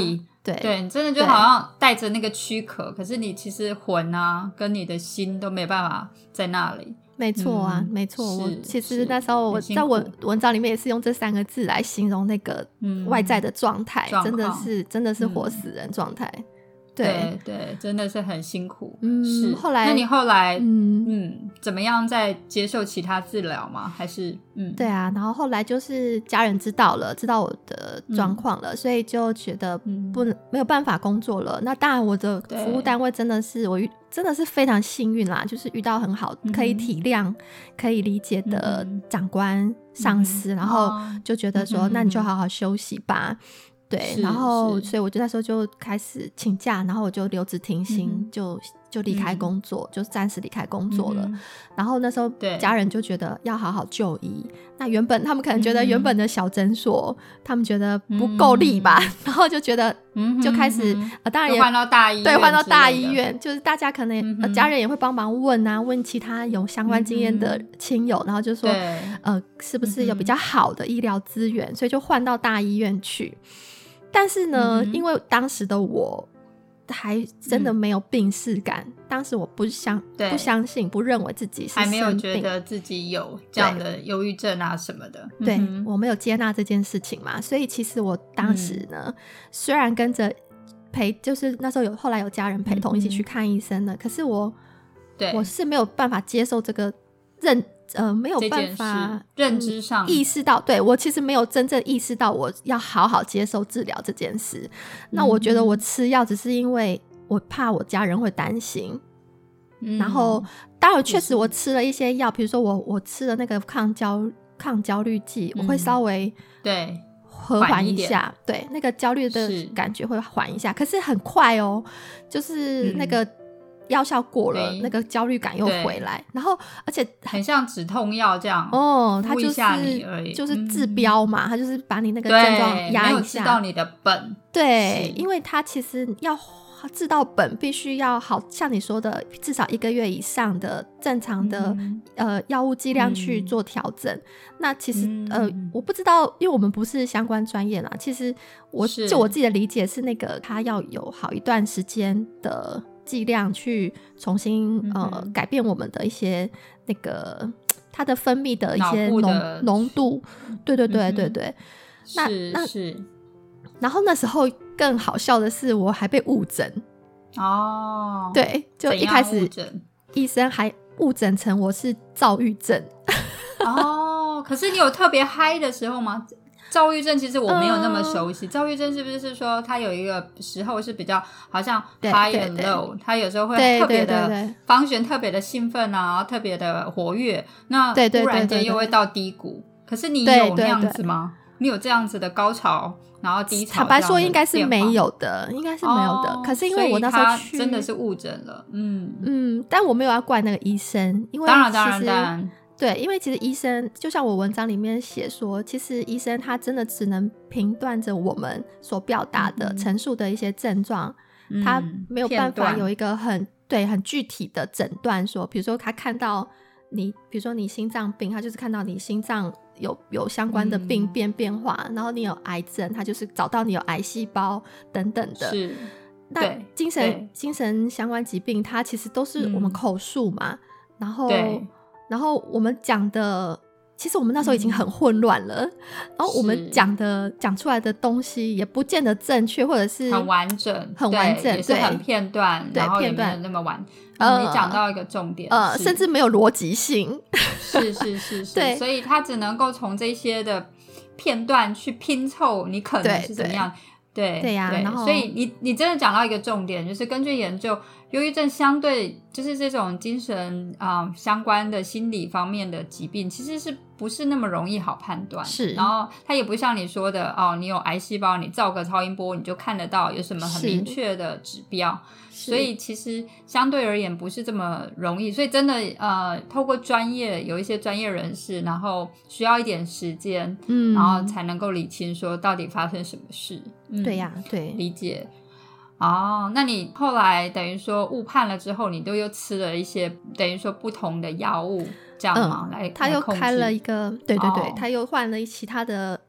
对对，你真的就好像带着那个躯壳，可是你其实魂啊跟你的心都没办法在那里。 没错啊、嗯、没错。我其实那时候我在文文章里面也是用这三个字来形容那个外在的状态、嗯、真的是真的是活死人状态、嗯对 对, 对，真的是很辛苦。 嗯， 是。 后来那你后来嗯嗯怎么样再接受其他治疗吗？还是嗯对啊，然后后来就是家人知道了，知道我的状况了、嗯、所以就觉得不、嗯、没有办法工作了。那当然我的服务单位真的是我真的是非常幸运啦，就是遇到很好可以体谅、嗯、可以理解的长官、嗯、上司、嗯、然后就觉得说、嗯、那你就好好休息吧。对，然后所以我就那时候就开始请假，然后我就留职停薪、嗯、就就离开工作、嗯、就暂时离开工作了、嗯、然后那时候家人就觉得要好好就医。那原本他们可能觉得原本的小诊所、嗯、他们觉得不够力吧、嗯、然后就觉得就开始、嗯呃、当然也换到大医院， 对，换到大医院，就是大家可能、嗯呃、家人也会帮忙问啊，问其他有相关经验的亲友、嗯、然后就说呃是不是有比较好的医疗资源、嗯、所以就换到大医院去。但是呢、嗯、因为当时的我还真的没有病识感、嗯、当时我不相不相信不认为自己是生病， 还没有觉得自己有这样的忧郁症啊什么的。 对、 嗯、 我没有接纳这件事情嘛，所以其实我当时呢、嗯、虽然跟着陪就是那时候有后来有家人陪同一起去看医生的、嗯、可是我对我是没有办法接受这个认呃，没有办法认知上、 嗯、意识到，对，我其实没有真正意识到我要好好接受治疗这件事、嗯、那我觉得我吃药只是因为我怕我家人会担心、嗯、然后当然确实我吃了一些药，比如说我我吃了那个抗焦抗焦虑剂、嗯、我会稍微对和缓一下，对，那个焦虑的感觉会缓一下，可是很快哦，就是那个、嗯药效过了，那个焦虑感又回来，然后而且很像止痛药这样哦，它就是你就是治标嘛、嗯、它就是把你那个症状压一下， 没有治到你的本。 对，因为它其实要治到本必须要好像你说的至少一个月以上的正常的、嗯、呃药物剂量去做调整、嗯、那其实、嗯、呃我不知道，因为我们不是相关专业啦，其实我就我自己的理解是那个它要有好一段时间的剂量去重新、嗯、呃改变我们的一些那个它的分泌的一些浓浓度，对对对对对、嗯、那是那是。 然后那时候更好笑的是我还被误诊哦， 对，就一开始医生还误诊成我是躁郁症哦，可是你有特别嗨的时候吗？躁郁症其实我没有那么熟悉、嗯、躁郁症是不是说它有一个时候是比较好像 high and low， 它有时候会特别的方旋特别的兴奋啊，特别的活跃，那突然间又会到低谷，可是你有那样子吗？对对对对，你有这样子的高潮然后低潮？ 坦白说应该是没有的，应该是没有的、哦、可是因为我那时候去真的是误诊了，嗯嗯，但我没有要怪那个医生，因为当然当然当然对，因为其实医生就像我文章里面写说，其实医生他真的只能评断着我们所表达的、嗯、陈述的一些症状、嗯、他没有办法有一个很对很具体的诊断，说比如说他看到你比如说你心脏病，他就是看到你心脏有有相关的病变变化、嗯、然后你有癌症，他就是找到你有癌细胞等等的， 是那精神精神相关疾病它其实都是我们口述嘛、嗯、然后对然后我们讲的其实我们那时候已经很混乱了、嗯、然后我们讲的讲出来的东西也不见得正确，或者是很完整很完整， 也是很片段，然后也没有那么完呃， 你讲到一个重点呃，甚至没有逻辑性是是是是对，所以他只能够从这些的片段去拼凑你可能是怎么样，对对呀、啊，然后所以你你真的讲到一个重点，就是根据研究，忧郁症相对就是这种精神啊、呃、相关的心理方面的疾病，其实是不是那么容易好判断？ 是， 然后它也不像你说的哦，你有癌细胞，你照个超音波你就看得到有什么很明确的指标，所以其实相对而言不是这么容易，所以真的呃，透过专业有一些专业人士，然后需要一点时间，嗯，然后才能够理清说到底发生什么事。嗯、 对呀、啊，对， 理解。哦，那你后来等于说误判了之后，你都又吃了一些等于说不同的药物这样吗？嗯、来他又开了一个，对对对，哦、他又换了其他的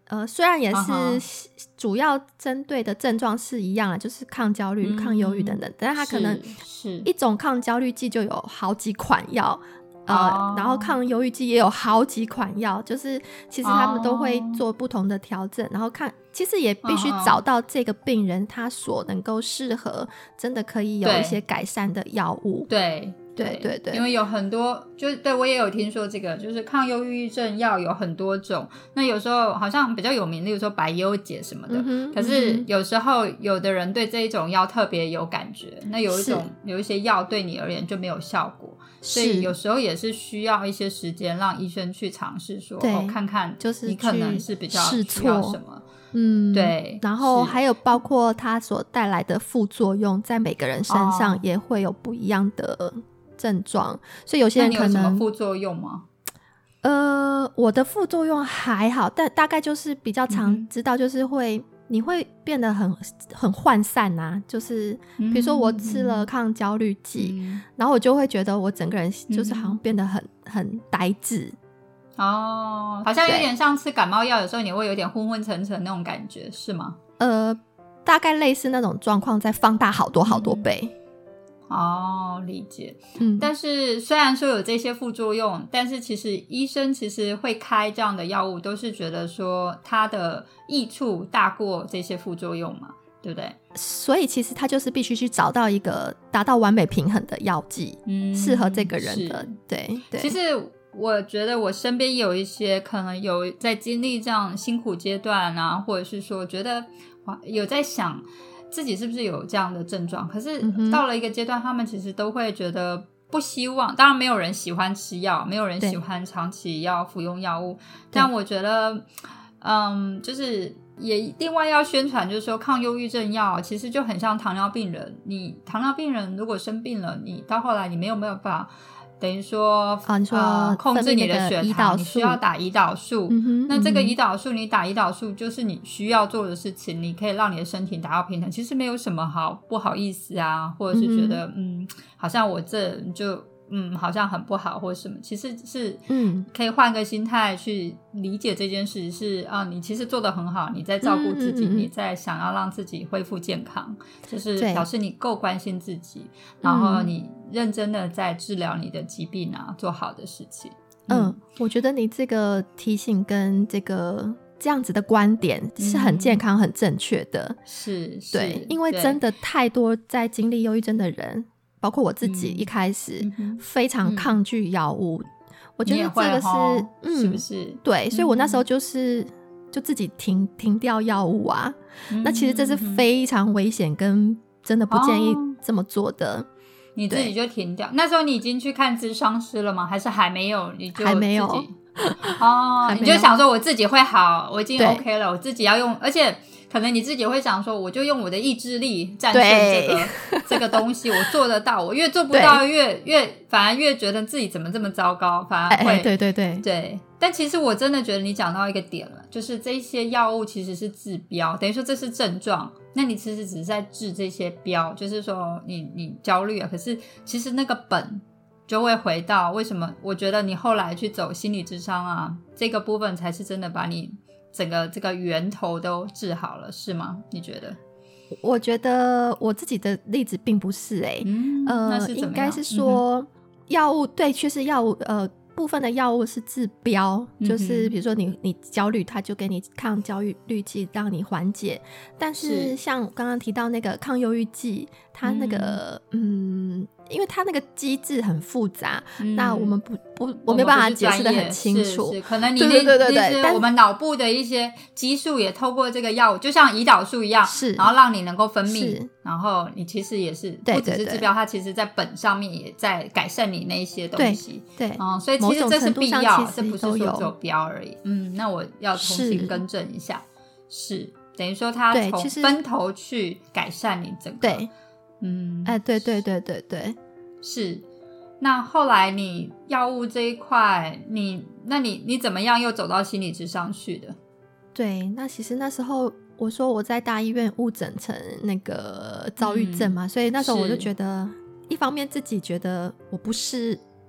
呃，虽然也是、 uh-huh. 主要针对的症状是一样的，就是抗焦虑、嗯、抗忧郁等等，但是它可能一种抗焦虑剂就有好几款药，呃， oh. 然后抗忧郁剂也有好几款药，就是其实他们都会做不同的调整， oh. 然后看，其实也必须找到这个病人他所能够适合，真的可以有一些改善的药物。 对。对对对，因为有很多，就对我也有听说这个，就是抗忧郁症药有很多种，那有时候好像比较有名，例如说百忧解什么的、嗯、可是有时候有的人对这一种药特别有感觉，那有一种有一些药对你而言就没有效果，所以有时候也是需要一些时间让医生去尝试说哦，看看你可能是比较需要什么。 嗯， 对， 然后还有包括它所带来的副作用，在每个人身上也会有不一样的症状，所以有些人可能。 那你有什么副作用吗？ 呃，我的副作用还好，但大概就是比较常知道，就是会、嗯、你会变得很很涣散啊，就是比如说我吃了抗焦虑剂、嗯，然后我就会觉得我整个人就是好像变得很、嗯、很呆滞。 哦，好像有点像吃感冒药，有时候你会有点昏昏沉沉那种感觉，是吗？ 呃，大概类似那种状况，再放大好多好多倍。 嗯哦，理解。嗯，但是虽然说有这些副作用，但是其实医生其实会开这样的药物，都是觉得说它的益处大过这些副作用嘛，对不对？ 所以其实他就是必须去找到一个达到完美平衡的药剂，嗯，适合这个人的。对对。 其实我觉得我身边有一些可能有在经历这样辛苦阶段啊，或者是说觉得有在想自己是不是有这样的症状，可是到了一个阶段、嗯、他们其实都会觉得不希望，当然没有人喜欢吃药，没有人喜欢长期要服用药物，但我觉得嗯，就是也另外要宣传，就是说抗忧郁症药其实就很像糖尿病人，你糖尿病人如果生病了，你到后来你没有办法等于说、 啊、你说、呃、 控制你的血糖，你需要打胰岛素、嗯、那这个胰岛素你打胰岛素就是你需要做的事情，你可以让你的身体达到平衡，其实没有什么好不好意思啊，或者是觉得 嗯, 嗯好像我这就嗯好像很不好或什么，其实是嗯可以换个心态去理解这件事，是啊你其实做得很好，你在照顾自己、嗯嗯嗯、你在想要让自己恢复健康，就是表示你够关心自己，然后你认真的在治疗你的疾病啊，做好的事情。 嗯, 嗯我觉得你这个提醒跟这个这样子的观点是很健康、嗯、很正确的， 是对，因为真的太多在经历忧郁症的人，包括我自己一开始非常抗拒药物、嗯、我觉得这个是嗯，是不是对，所以我那时候就是就自己停停掉药物啊、嗯、那其实这是非常危险跟真的不建议这么做的、哦， 你自己就停掉。那时候你已经去看諮商師了吗？还是还没有？你就还没有哦，你就想说我自己会好，我已经 OK 了，我自己要用，而且可能你自己会想说，我就用我的意志力战胜这个这个东西，我做得到。我越做不到，越越反而越觉得自己怎么这么糟糕，反而会、 欸欸、对对对对。但其实我真的觉得你讲到一个点了，就是这些药物其实是治标，等于说这是症状，那你其实只是在治这些标，就是说你你焦虑啊，可是其实那个本就会回到为什么我觉得你后来去走心理咨商啊，这个部分才是真的把你整个这个源头都治好了，是吗？你觉得？ 我觉得我自己的例子并不是欸、 嗯、 呃， 那是怎么样？ 应该是说药物、嗯、对，确实药物呃部分的药物是治标，就是比如说你你焦虑，它就给你抗焦虑剂让你缓解，但是像刚刚提到那个抗忧郁剂，它那个 嗯, 嗯因为它那个机制很复杂、嗯、那我们不不我没办法解释得很清楚， 是是可能你对对对对对， 但我们脑部的一些激素也透过这个药物，就像胰岛素一样，是然后让你能够分泌，然后你其实也是不只是治标，它其实在本上面也在改善你那一些东西， 对对、 嗯、所以其实这是必要，这不是说走标而已。嗯，那我要重新更正一下，是, 是等于说它从分头去改善你整个， 对， 嗯， 哎，对对对对对， 是。那后来你药物这一块，你那你你怎么样又走到心理咨商去的？ 对，那其实那时候我说我在大医院误诊成那个躁郁症嘛、嗯、所以那时候我就觉得一方面自己觉得我不是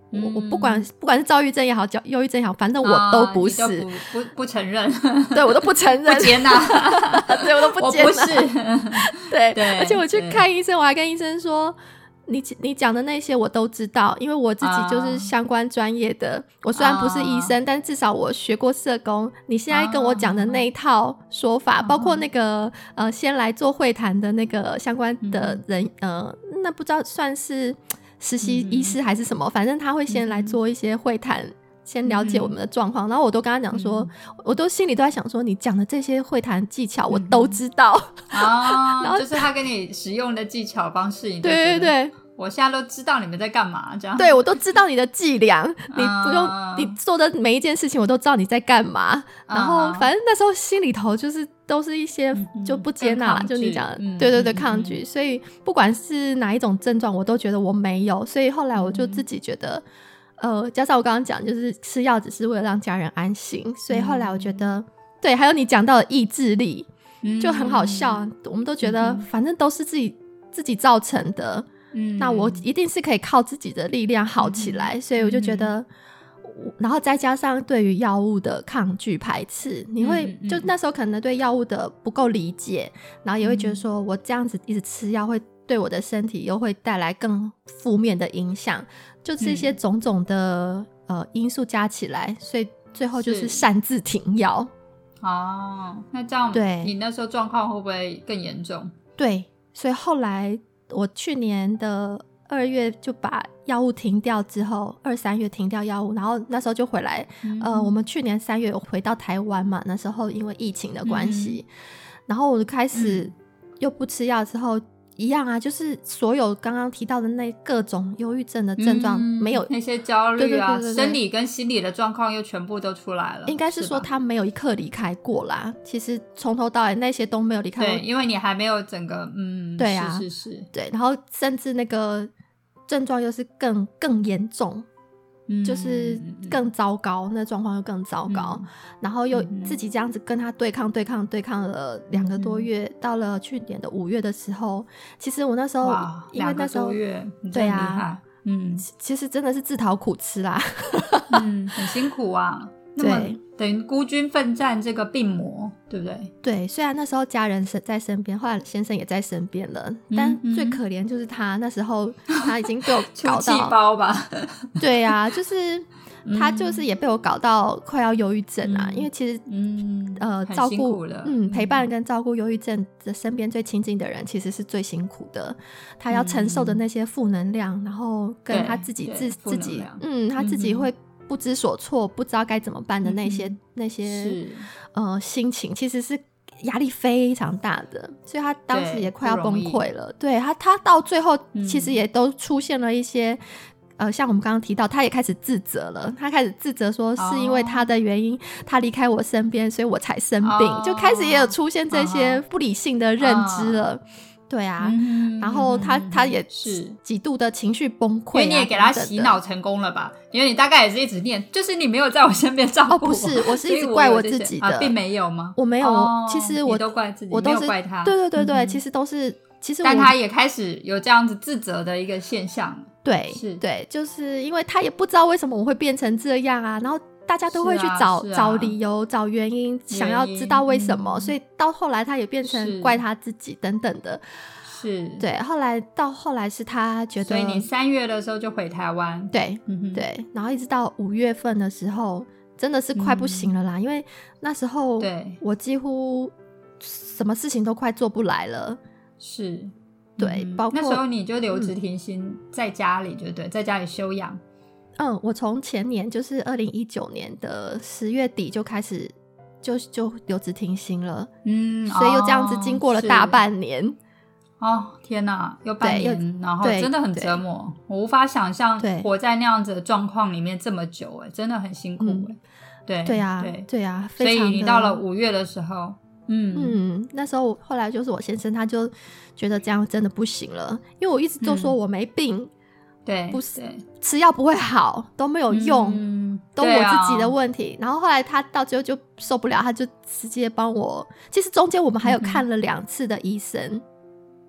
我我不管不管是躁郁症也好，忧郁症也好，反正我都不是， 哦、你都不不不承认， 对我都不承认， 不接纳， 对我都不接纳， 我不是， 对, 对， 而且我去看医生，我还跟医生说。你你讲的那些我都知道，因为我自己就是相关专业的、啊、我虽然不是医生、啊、但至少我学过社工。你现在跟我讲的那一套说法、啊、包括那个呃先来做会谈的那个相关的人、嗯、呃那不知道算是实习医师还是什么、嗯、反正他会先来做一些会谈、嗯、先了解我们的状况、嗯、然后我都跟他讲说、嗯、我都心里都在想说你讲的这些会谈技巧我都知道、 嗯、啊然后就是他给你使用的技巧方式，你对对对， 我现在都知道你们在干嘛，这样。 对，我都知道你的伎俩，你不用、uh, 你做的每一件事情我都知道你在干嘛、uh, 然后反正那时候心里头就是都是一些就不接纳、嗯、就你讲的、嗯、对对对抗拒、嗯、所以不管是哪一种症状我都觉得我没有，所以后来我就自己觉得、嗯、呃，加上我刚刚讲就是吃药只是为了让家人安心，所以后来我觉得、嗯、对，还有你讲到的意志力、嗯、就很好笑、嗯、我们都觉得反正都是自己自己造成的，嗯，那我一定是可以靠自己的力量好起来、嗯、所以我就觉得、嗯、然后再加上对于药物的抗拒排斥，你会、嗯、就那时候可能对药物的不够理解，然后也会觉得说我这样子一直吃药会对我的身体又会带来更负面的影响，就是一些种种的、嗯、呃因素加起来，所以最后就是擅自停药。 哦，那这样对你那时候状况会不会更严重？ 对，所以后来我去年的二月就把药物停掉之后，二三月停掉药物，然后那时候就回来、嗯、呃，我们去年三月有回到台湾嘛，那时候因为疫情的关系、嗯、然后我就开始又不吃药之后、嗯、一样啊，就是所有刚刚提到的那各种忧郁症的症状、嗯、没有那些焦虑啊， 对对对对对， 生理跟心理的状况又全部都出来了， 应该是说他没有一刻离开过啦，其实从头到尾那些都没有离开过， 对，因为你还没有整个嗯， 对啊， 是是是， 对，然后甚至那个症状又是更更严重、嗯、就是更糟糕，那状况又更糟糕、嗯、然后又自己这样子跟他对抗对抗对抗了两个多月、嗯、到了去年的五月的时候，其实我那时候因为那时候两个多月对啊， 嗯， 其实真的是自讨苦吃啦嗯，很辛苦啊那么等于孤军奋战这个病魔，对不对？ 对，虽然那时候家人在身边，后来先生也在身边了、嗯、但最可怜就是他那时候他已经被我搞到出气包吧对啊，就是他就是也被我搞到快要忧郁症啊、嗯、因为其实嗯呃照顾嗯陪伴跟照顾忧郁症的身边最亲近的人其实是最辛苦的，他要承受的那些负能量、嗯、然后跟他自己自自己嗯他自己会不知所措、嗯、不知道该怎么办的那些、嗯、那些呃心情其实是压力非常大的，所以他当时也快要崩溃了，对，他他到最后其实也都出现了一些、嗯、呃，像我们刚刚提到他也开始自责了，他开始自责说是因为他的原因、哦、他离开我身边所以我才生病、哦、就开始也有出现这些不理性的认知了、哦对啊、嗯、然后他他也是极度的情绪崩溃、啊、 因为你也给他洗脑成功了吧，因为你大概也是一直念就是你没有在我身边照顾我、哦、 不是，我是一直怪我自己的、 啊、并没有吗？ 我没有、哦、其实我你都怪自己， 我都是没有怪他， 对对对对、 嗯、 其实都是其实我但他也开始有这样子自责的一个现象， 对是对，就是因为他也不知道为什么我会变成这样啊，然后大家都会去找、啊啊、找理由找原因想要知道为什么、嗯、所以到后来他也变成怪他自己等等的， 是对，后来到后来是他觉得， 所以你三月的时候就回台湾， 对、嗯、对，然后一直到五月份的时候真的是快不行了啦、嗯、因为那时候对我几乎什么事情都快做不来了， 是对、嗯、包括那时候你就留职停薪在家里，对不对？在家里休养。 嗯，我从前年就是二零一九年的十月底就开始就就留职停薪了，嗯，所以又这样子经过了大半年。 哦，天哪，又半年，然后真的很折磨，我无法想象活在那样子的状况里面这么久，真的很辛苦、嗯、对对啊对对啊， 所以你到了五月的时候嗯嗯，那时候后来就是我先生他就觉得这样真的不行了，因为我一直都说我没病、嗯、 对， 不是吃药不会好都没有用、嗯、都我自己的问题、啊、然后后来他到最后就受不了，他就直接帮我，其实中间我们还有看了两次的医生、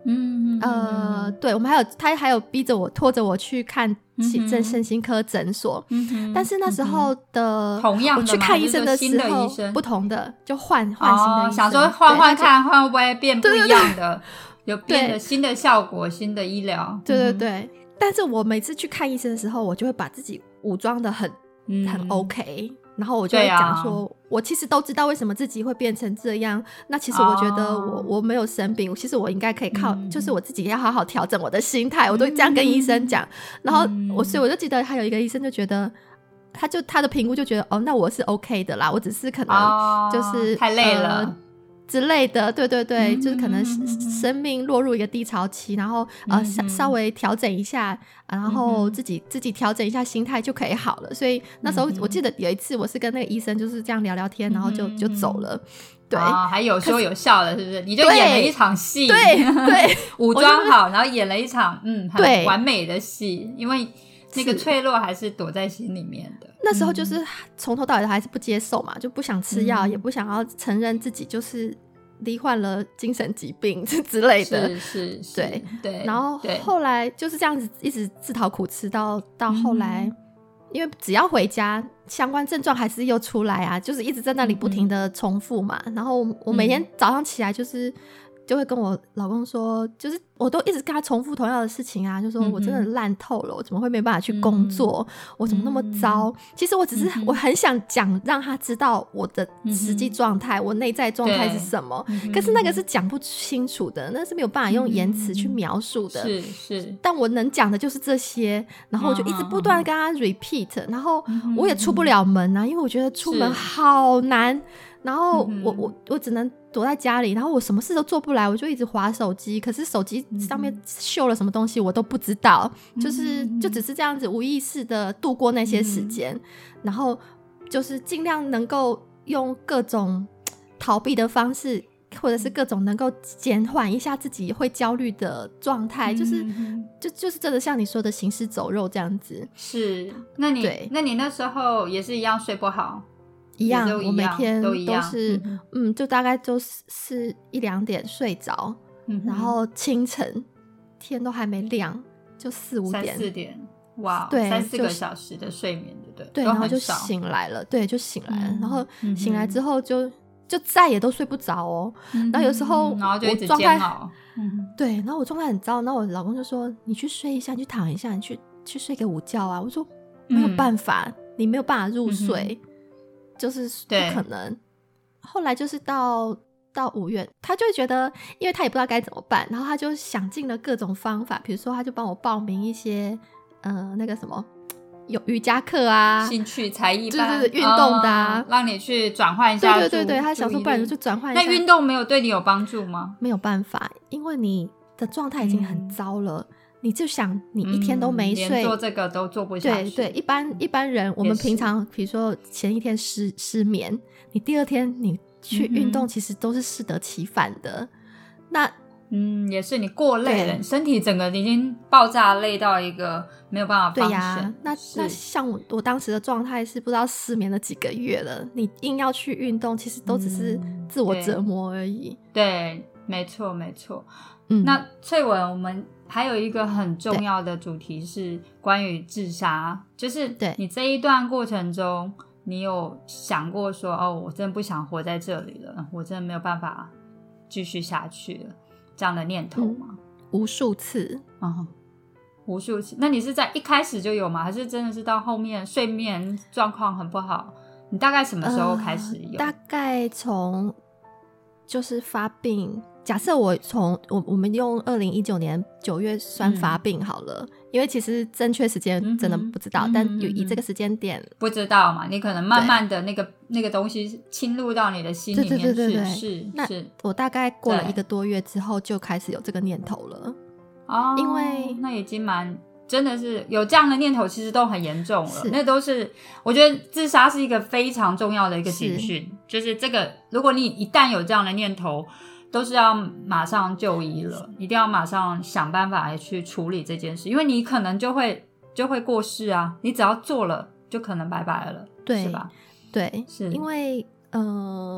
嗯呃，对，我们还有他还有逼着我拖着我去看正身心科诊所，嗯、但是那时候的、 嗯、同样的我去看医生的时候的不同的，就换换新的医生、哦、 想说换换看会不会变不一样的，对对对，有变得新的效果，新的医疗， 对对对、嗯。但是我每次去看医生的时候，我就会把自己武装的很、嗯、很 OK。然后我就会讲说、啊、我其实都知道为什么自己会变成这样，那其实我觉得我、哦、我没有生病，其实我应该可以靠、嗯、就是我自己要好好调整我的心态、嗯、我都这样跟医生讲、嗯、然后我所以我就记得还有一个医生就觉得他就他的评估就觉得哦那我是 OK 的啦，我只是可能就是、 哦、太累了、 呃之类的，对对对、嗯、就是可能生命落入一个低潮期，然后、嗯、呃稍稍微调整一下，然后自己、嗯、自己调整一下心态就可以好了。所以那时候我记得有一次我是跟那个医生就是这样聊聊天，然后就就走了。对、 哦，还有说有效的，是不是？你就演了一场戏， 对对， 武装好，然后演了一场嗯很完美的戏，因为那个脆弱还是躲在心里面的。 那时候就是从头到尾还是不接受嘛，就不想吃药、嗯、也不想要承认自己就是罹患了精神疾病之类的， 是是是， 对对。 然后后来就是这样子一直自讨苦吃到到后来、嗯、因为只要回家相关症状还是又出来啊，就是一直在那里不停的重复嘛、嗯、然后我每天早上起来就是就会跟我老公说，就是我都一直跟他重复同样的事情啊，就说我真的烂透了、嗯、我怎么会没办法去工作、嗯、我怎么那么糟、嗯、其实我只是、嗯、我很想讲让他知道我的实际状态、嗯、我内在状态是什么、嗯、可是那个是讲不清楚的，那是没有办法用言辞去描述的、 嗯、是是， 但我能讲的就是这些，然后我就一直不断的跟他 repeat、嗯、然后我也出不了门啊，因为我觉得出门好难，然后我、嗯、我我只能躲在家里，然后我什么事都做不来，我就一直滑手机，可是手机上面秀了什么东西我都不知道、嗯、就是就只是这样子无意识的度过那些时间、嗯、然后就是尽量能够用各种逃避的方式，或者是各种能够减缓一下自己会焦虑的状态、嗯、就是就就是真的像你说的行尸走肉这样子。 是，那你那你那时候也是一样睡不好？ 一样， 一样我每天都是嗯, 嗯，就大概就是一两点睡着、嗯、然后清晨天都还没亮就四五点三四点，哇， 对， 三四个小时的睡眠，对不对？ 对，然后就醒来了，对，就醒来了、嗯、然后醒来之后就、嗯、就再也都睡不着哦、嗯、然后有时候然后就一直煎熬、 嗯、对，然后我状态很糟，然后我老公就说你去睡一下，你去躺一下，你去去睡个午觉啊，我说没有办法、嗯、你没有办法入睡、嗯，就是不可能。后来就是到到五月，他就会觉得，因为他也不知道该怎么办，然后他就想尽了各种方法，比如说他就帮我报名一些呃那个什么有瑜伽课啊， 兴趣才艺班， 对对对，运动的啊、哦， 让你去转换一下。 对对对对，他想说不然就转换一下。 那运动没有对你有帮助吗？ 没有办法，因为你的状态已经很糟了。嗯，你就想你一天都没睡、嗯、 连做这个都做不下去。 对对，一般一般人我们平常比如说前一天失失眠，你第二天你去运动其实都是适得其反的、嗯、那嗯，也是你过累了，身体整个已经爆炸累到一个没有办法放对呀、啊。那那像 我, 我当时的状态是不知道失眠了几个月了，你硬要去运动其实都只是自我折磨而已。 嗯、对, 对，没错没错。嗯，那萃雯，我们还有一个很重要的主题是关于自杀，就是你这一段过程中你有想过说哦，我真的不想活在这里了，我真的没有办法继续下去了这样的念头吗？嗯、 无数次、 嗯、无数次。那你是在一开始就有吗？还是真的是到后面睡眠状况很不好，你大概什么时候开始有？ 呃、大概从就是发病，假设我从 我, 我们用二零一九年九月算发病好了、嗯、因为其实正确时间真的不知道、嗯、但以这个时间点不知道嘛，你可能慢慢的那个那个东西侵入到你的心里面去。对对对对对，是那是我大概过了一个多月之后就开始有这个念头了。 哦， 因为那已经蛮真的是有这样的念头其实都很严重了，那都是我觉得自杀是一个非常重要的一个警讯，就是这个如果你一旦有这样的念头都是要马上就医了，一定要马上想办法来去处理这件事，因为你可能就会就会过世啊，你只要做了就可能拜拜了， 对， 是吧？ 对， 是因为呃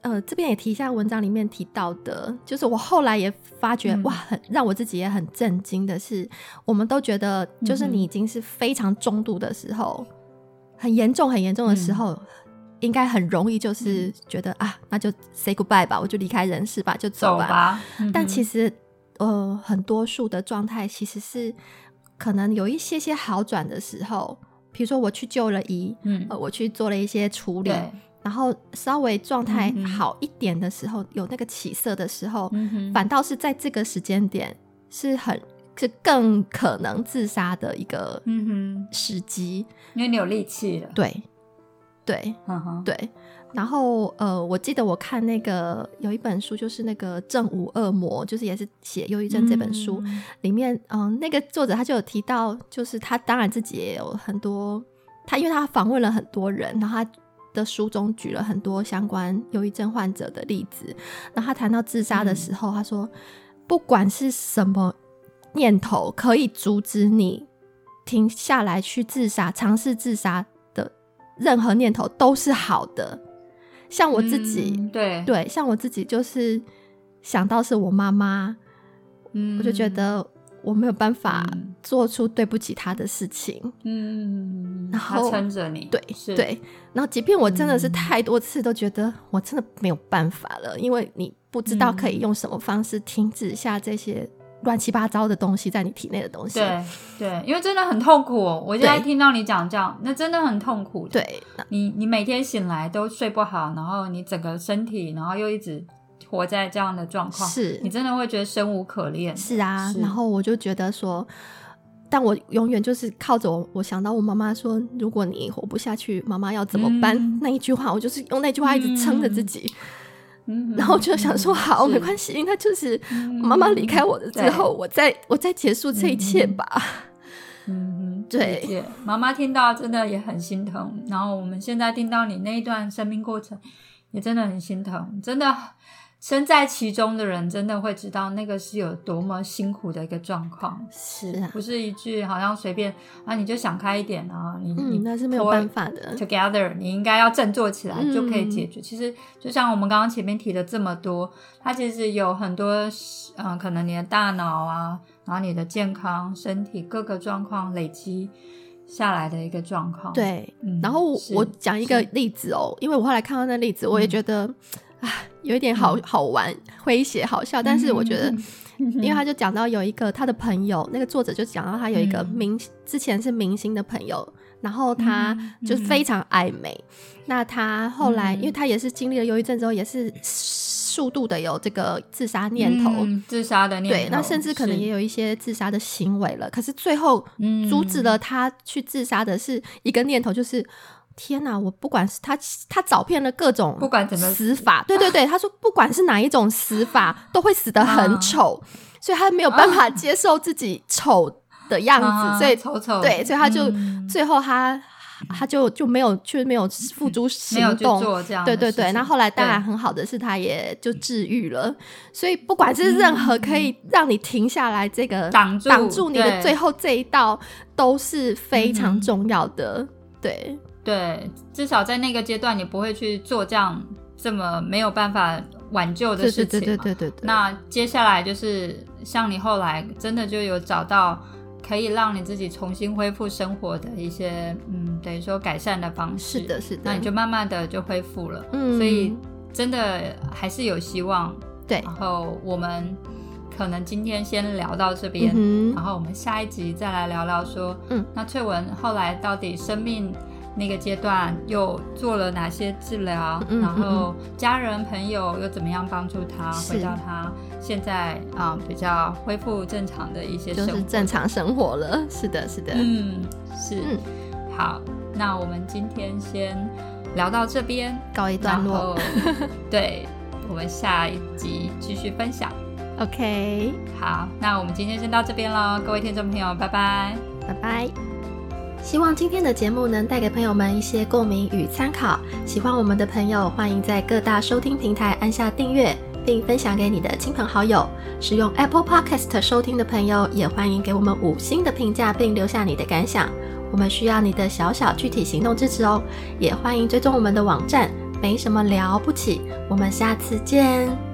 呃，这边也提一下文章里面提到的，就是我后来也发觉、嗯、哇，很让我自己也很震惊的是，我们都觉得就是你已经是非常中度的时候、嗯、很严重很严重的时候、嗯、应该很容易就是觉得、嗯、啊那就 say goodbye 吧，我就离开人世吧，就走吧, 走吧、嗯、 但其实呃，很多数的状态其实是可能有一些些好转的时候，比如说我去就了医、嗯呃、我去做了一些处理，然后稍微状态好一点的时候、嗯、有那个起色的时候、嗯、反倒是在这个时间点是很是更可能自杀的一个时机、嗯、 因为你有力气了。 对对、嗯、对。然后呃，我记得我看那个有一本书，就是那个正午恶魔，就是也是写忧郁症这本书、嗯、里面嗯、呃，那个作者他就有提到，就是他当然自己也有很多，他因为他访问了很多人，然后他的书中举了很多相关忧郁症患者的例子，然后他谈到自杀的时候、嗯、他说不管是什么念头可以阻止你停下来去自杀，尝试自杀的任何念头都是好的。像我自己、 嗯、对对，像我自己就是想到是我妈妈、嗯、我就觉得我没有办法做出对不起她的事情，嗯，然后她撑着你， 对对，然后即便我真的是太多次都觉得我真的没有办法了、嗯、因为你不知道可以用什么方式停止下这些乱七八糟的东西在你体内的东西。 对对，因为真的很痛苦、哦、我现在听到你讲这样，那真的很痛苦。 对， 你你每天醒来都睡不好，然后你整个身体然后又一直活在这样的状况，是你真的会觉得生无可恋。 是啊，是，然后我就觉得说，但我永远就是靠着我我想到我妈妈说如果你活不下去妈妈要怎么办、嗯、那一句话，我就是用那句话一直撑着自己、嗯、然后就想说、嗯、好没关系，那就是妈妈离开我的之后、嗯、我再我再结束这一切吧。 嗯， 对， 妈妈听到真的也很心疼，然后我们现在听到你那一段生命过程也真的很心疼，真的身在其中的人真的会知道那个是有多么辛苦的一个状况。 是啊， 不是一句好像随便啊你就想开一点啊，你、 嗯、你那是没有办法的 together 你应该要振作起来就可以解决、嗯、其实就像我们刚刚前面提的这么多，它其实有很多嗯，可能你的大脑啊，然后你的健康身体各个状况累积下来的一个状况。对、嗯、 然后 我, 我讲一个例子哦，因为我后来看到那例子我也觉得、嗯、啊有一点好、嗯、好玩诙谐好笑，但是我觉得、嗯、因为他就讲到有一个他的朋友，那个作者就讲到他有一个明、嗯、之前是明星的朋友，然后他就非常爱美、嗯、那他后来、嗯、因为他也是经历了忧郁症之后也是速度的有这个自杀念头、 嗯、自杀的念头， 对，那甚至可能也有一些自杀的行为了，可是最后阻止了他去自杀的是一个念头，就是天哪，我不管是他他找遍了各种不管怎么死法，对对对，他说不管是哪一种死法都会死得很丑、啊、所以他没有办法接受自己丑的样子、啊、所以丑丑对，所以他就、嗯、最后他他就就没有去没有付诸行动，没有去做这样的对对对，那后来当然很好的是他也就治愈了，所以不管是任何可以让你停下来这个挡住挡住你的最后这一道都是非常重要的、嗯、对对，至少在那个阶段你不会去做这样这么没有办法挽救的事情嘛，对对对对对对。那接下来就是像你后来真的就有找到可以让你自己重新恢复生活的一些嗯，等于说改善的方式， 是的是的， 那你就慢慢的就恢复了、嗯、所以真的还是有希望。 对， 然后我们可能今天先聊到这边、嗯、然后我们下一集再来聊聊说嗯，那萃雯后来到底生命那个阶段又做了哪些治疗、嗯、然后家人朋友又怎么样帮助他回到他现在、嗯、比较恢复正常的一些生活， 就是正常生活了。是的是的， 嗯是、嗯、好，那我们今天先聊到这边告一段落对，我们下一集继续分享。 OK， 好，那我们今天先到这边咯，各位听众朋友拜拜拜拜。希望今天的节目能带给朋友们一些共鸣与参考，喜欢我们的朋友欢迎在各大收听平台按下订阅并分享给你的亲朋好友，使用 Apple Podcast 收听的朋友也欢迎给我们五星的评价并留下你的感想，我们需要你的小小具体行动支持哦。也欢迎追踪我们的网站没什么了不起，我们下次见。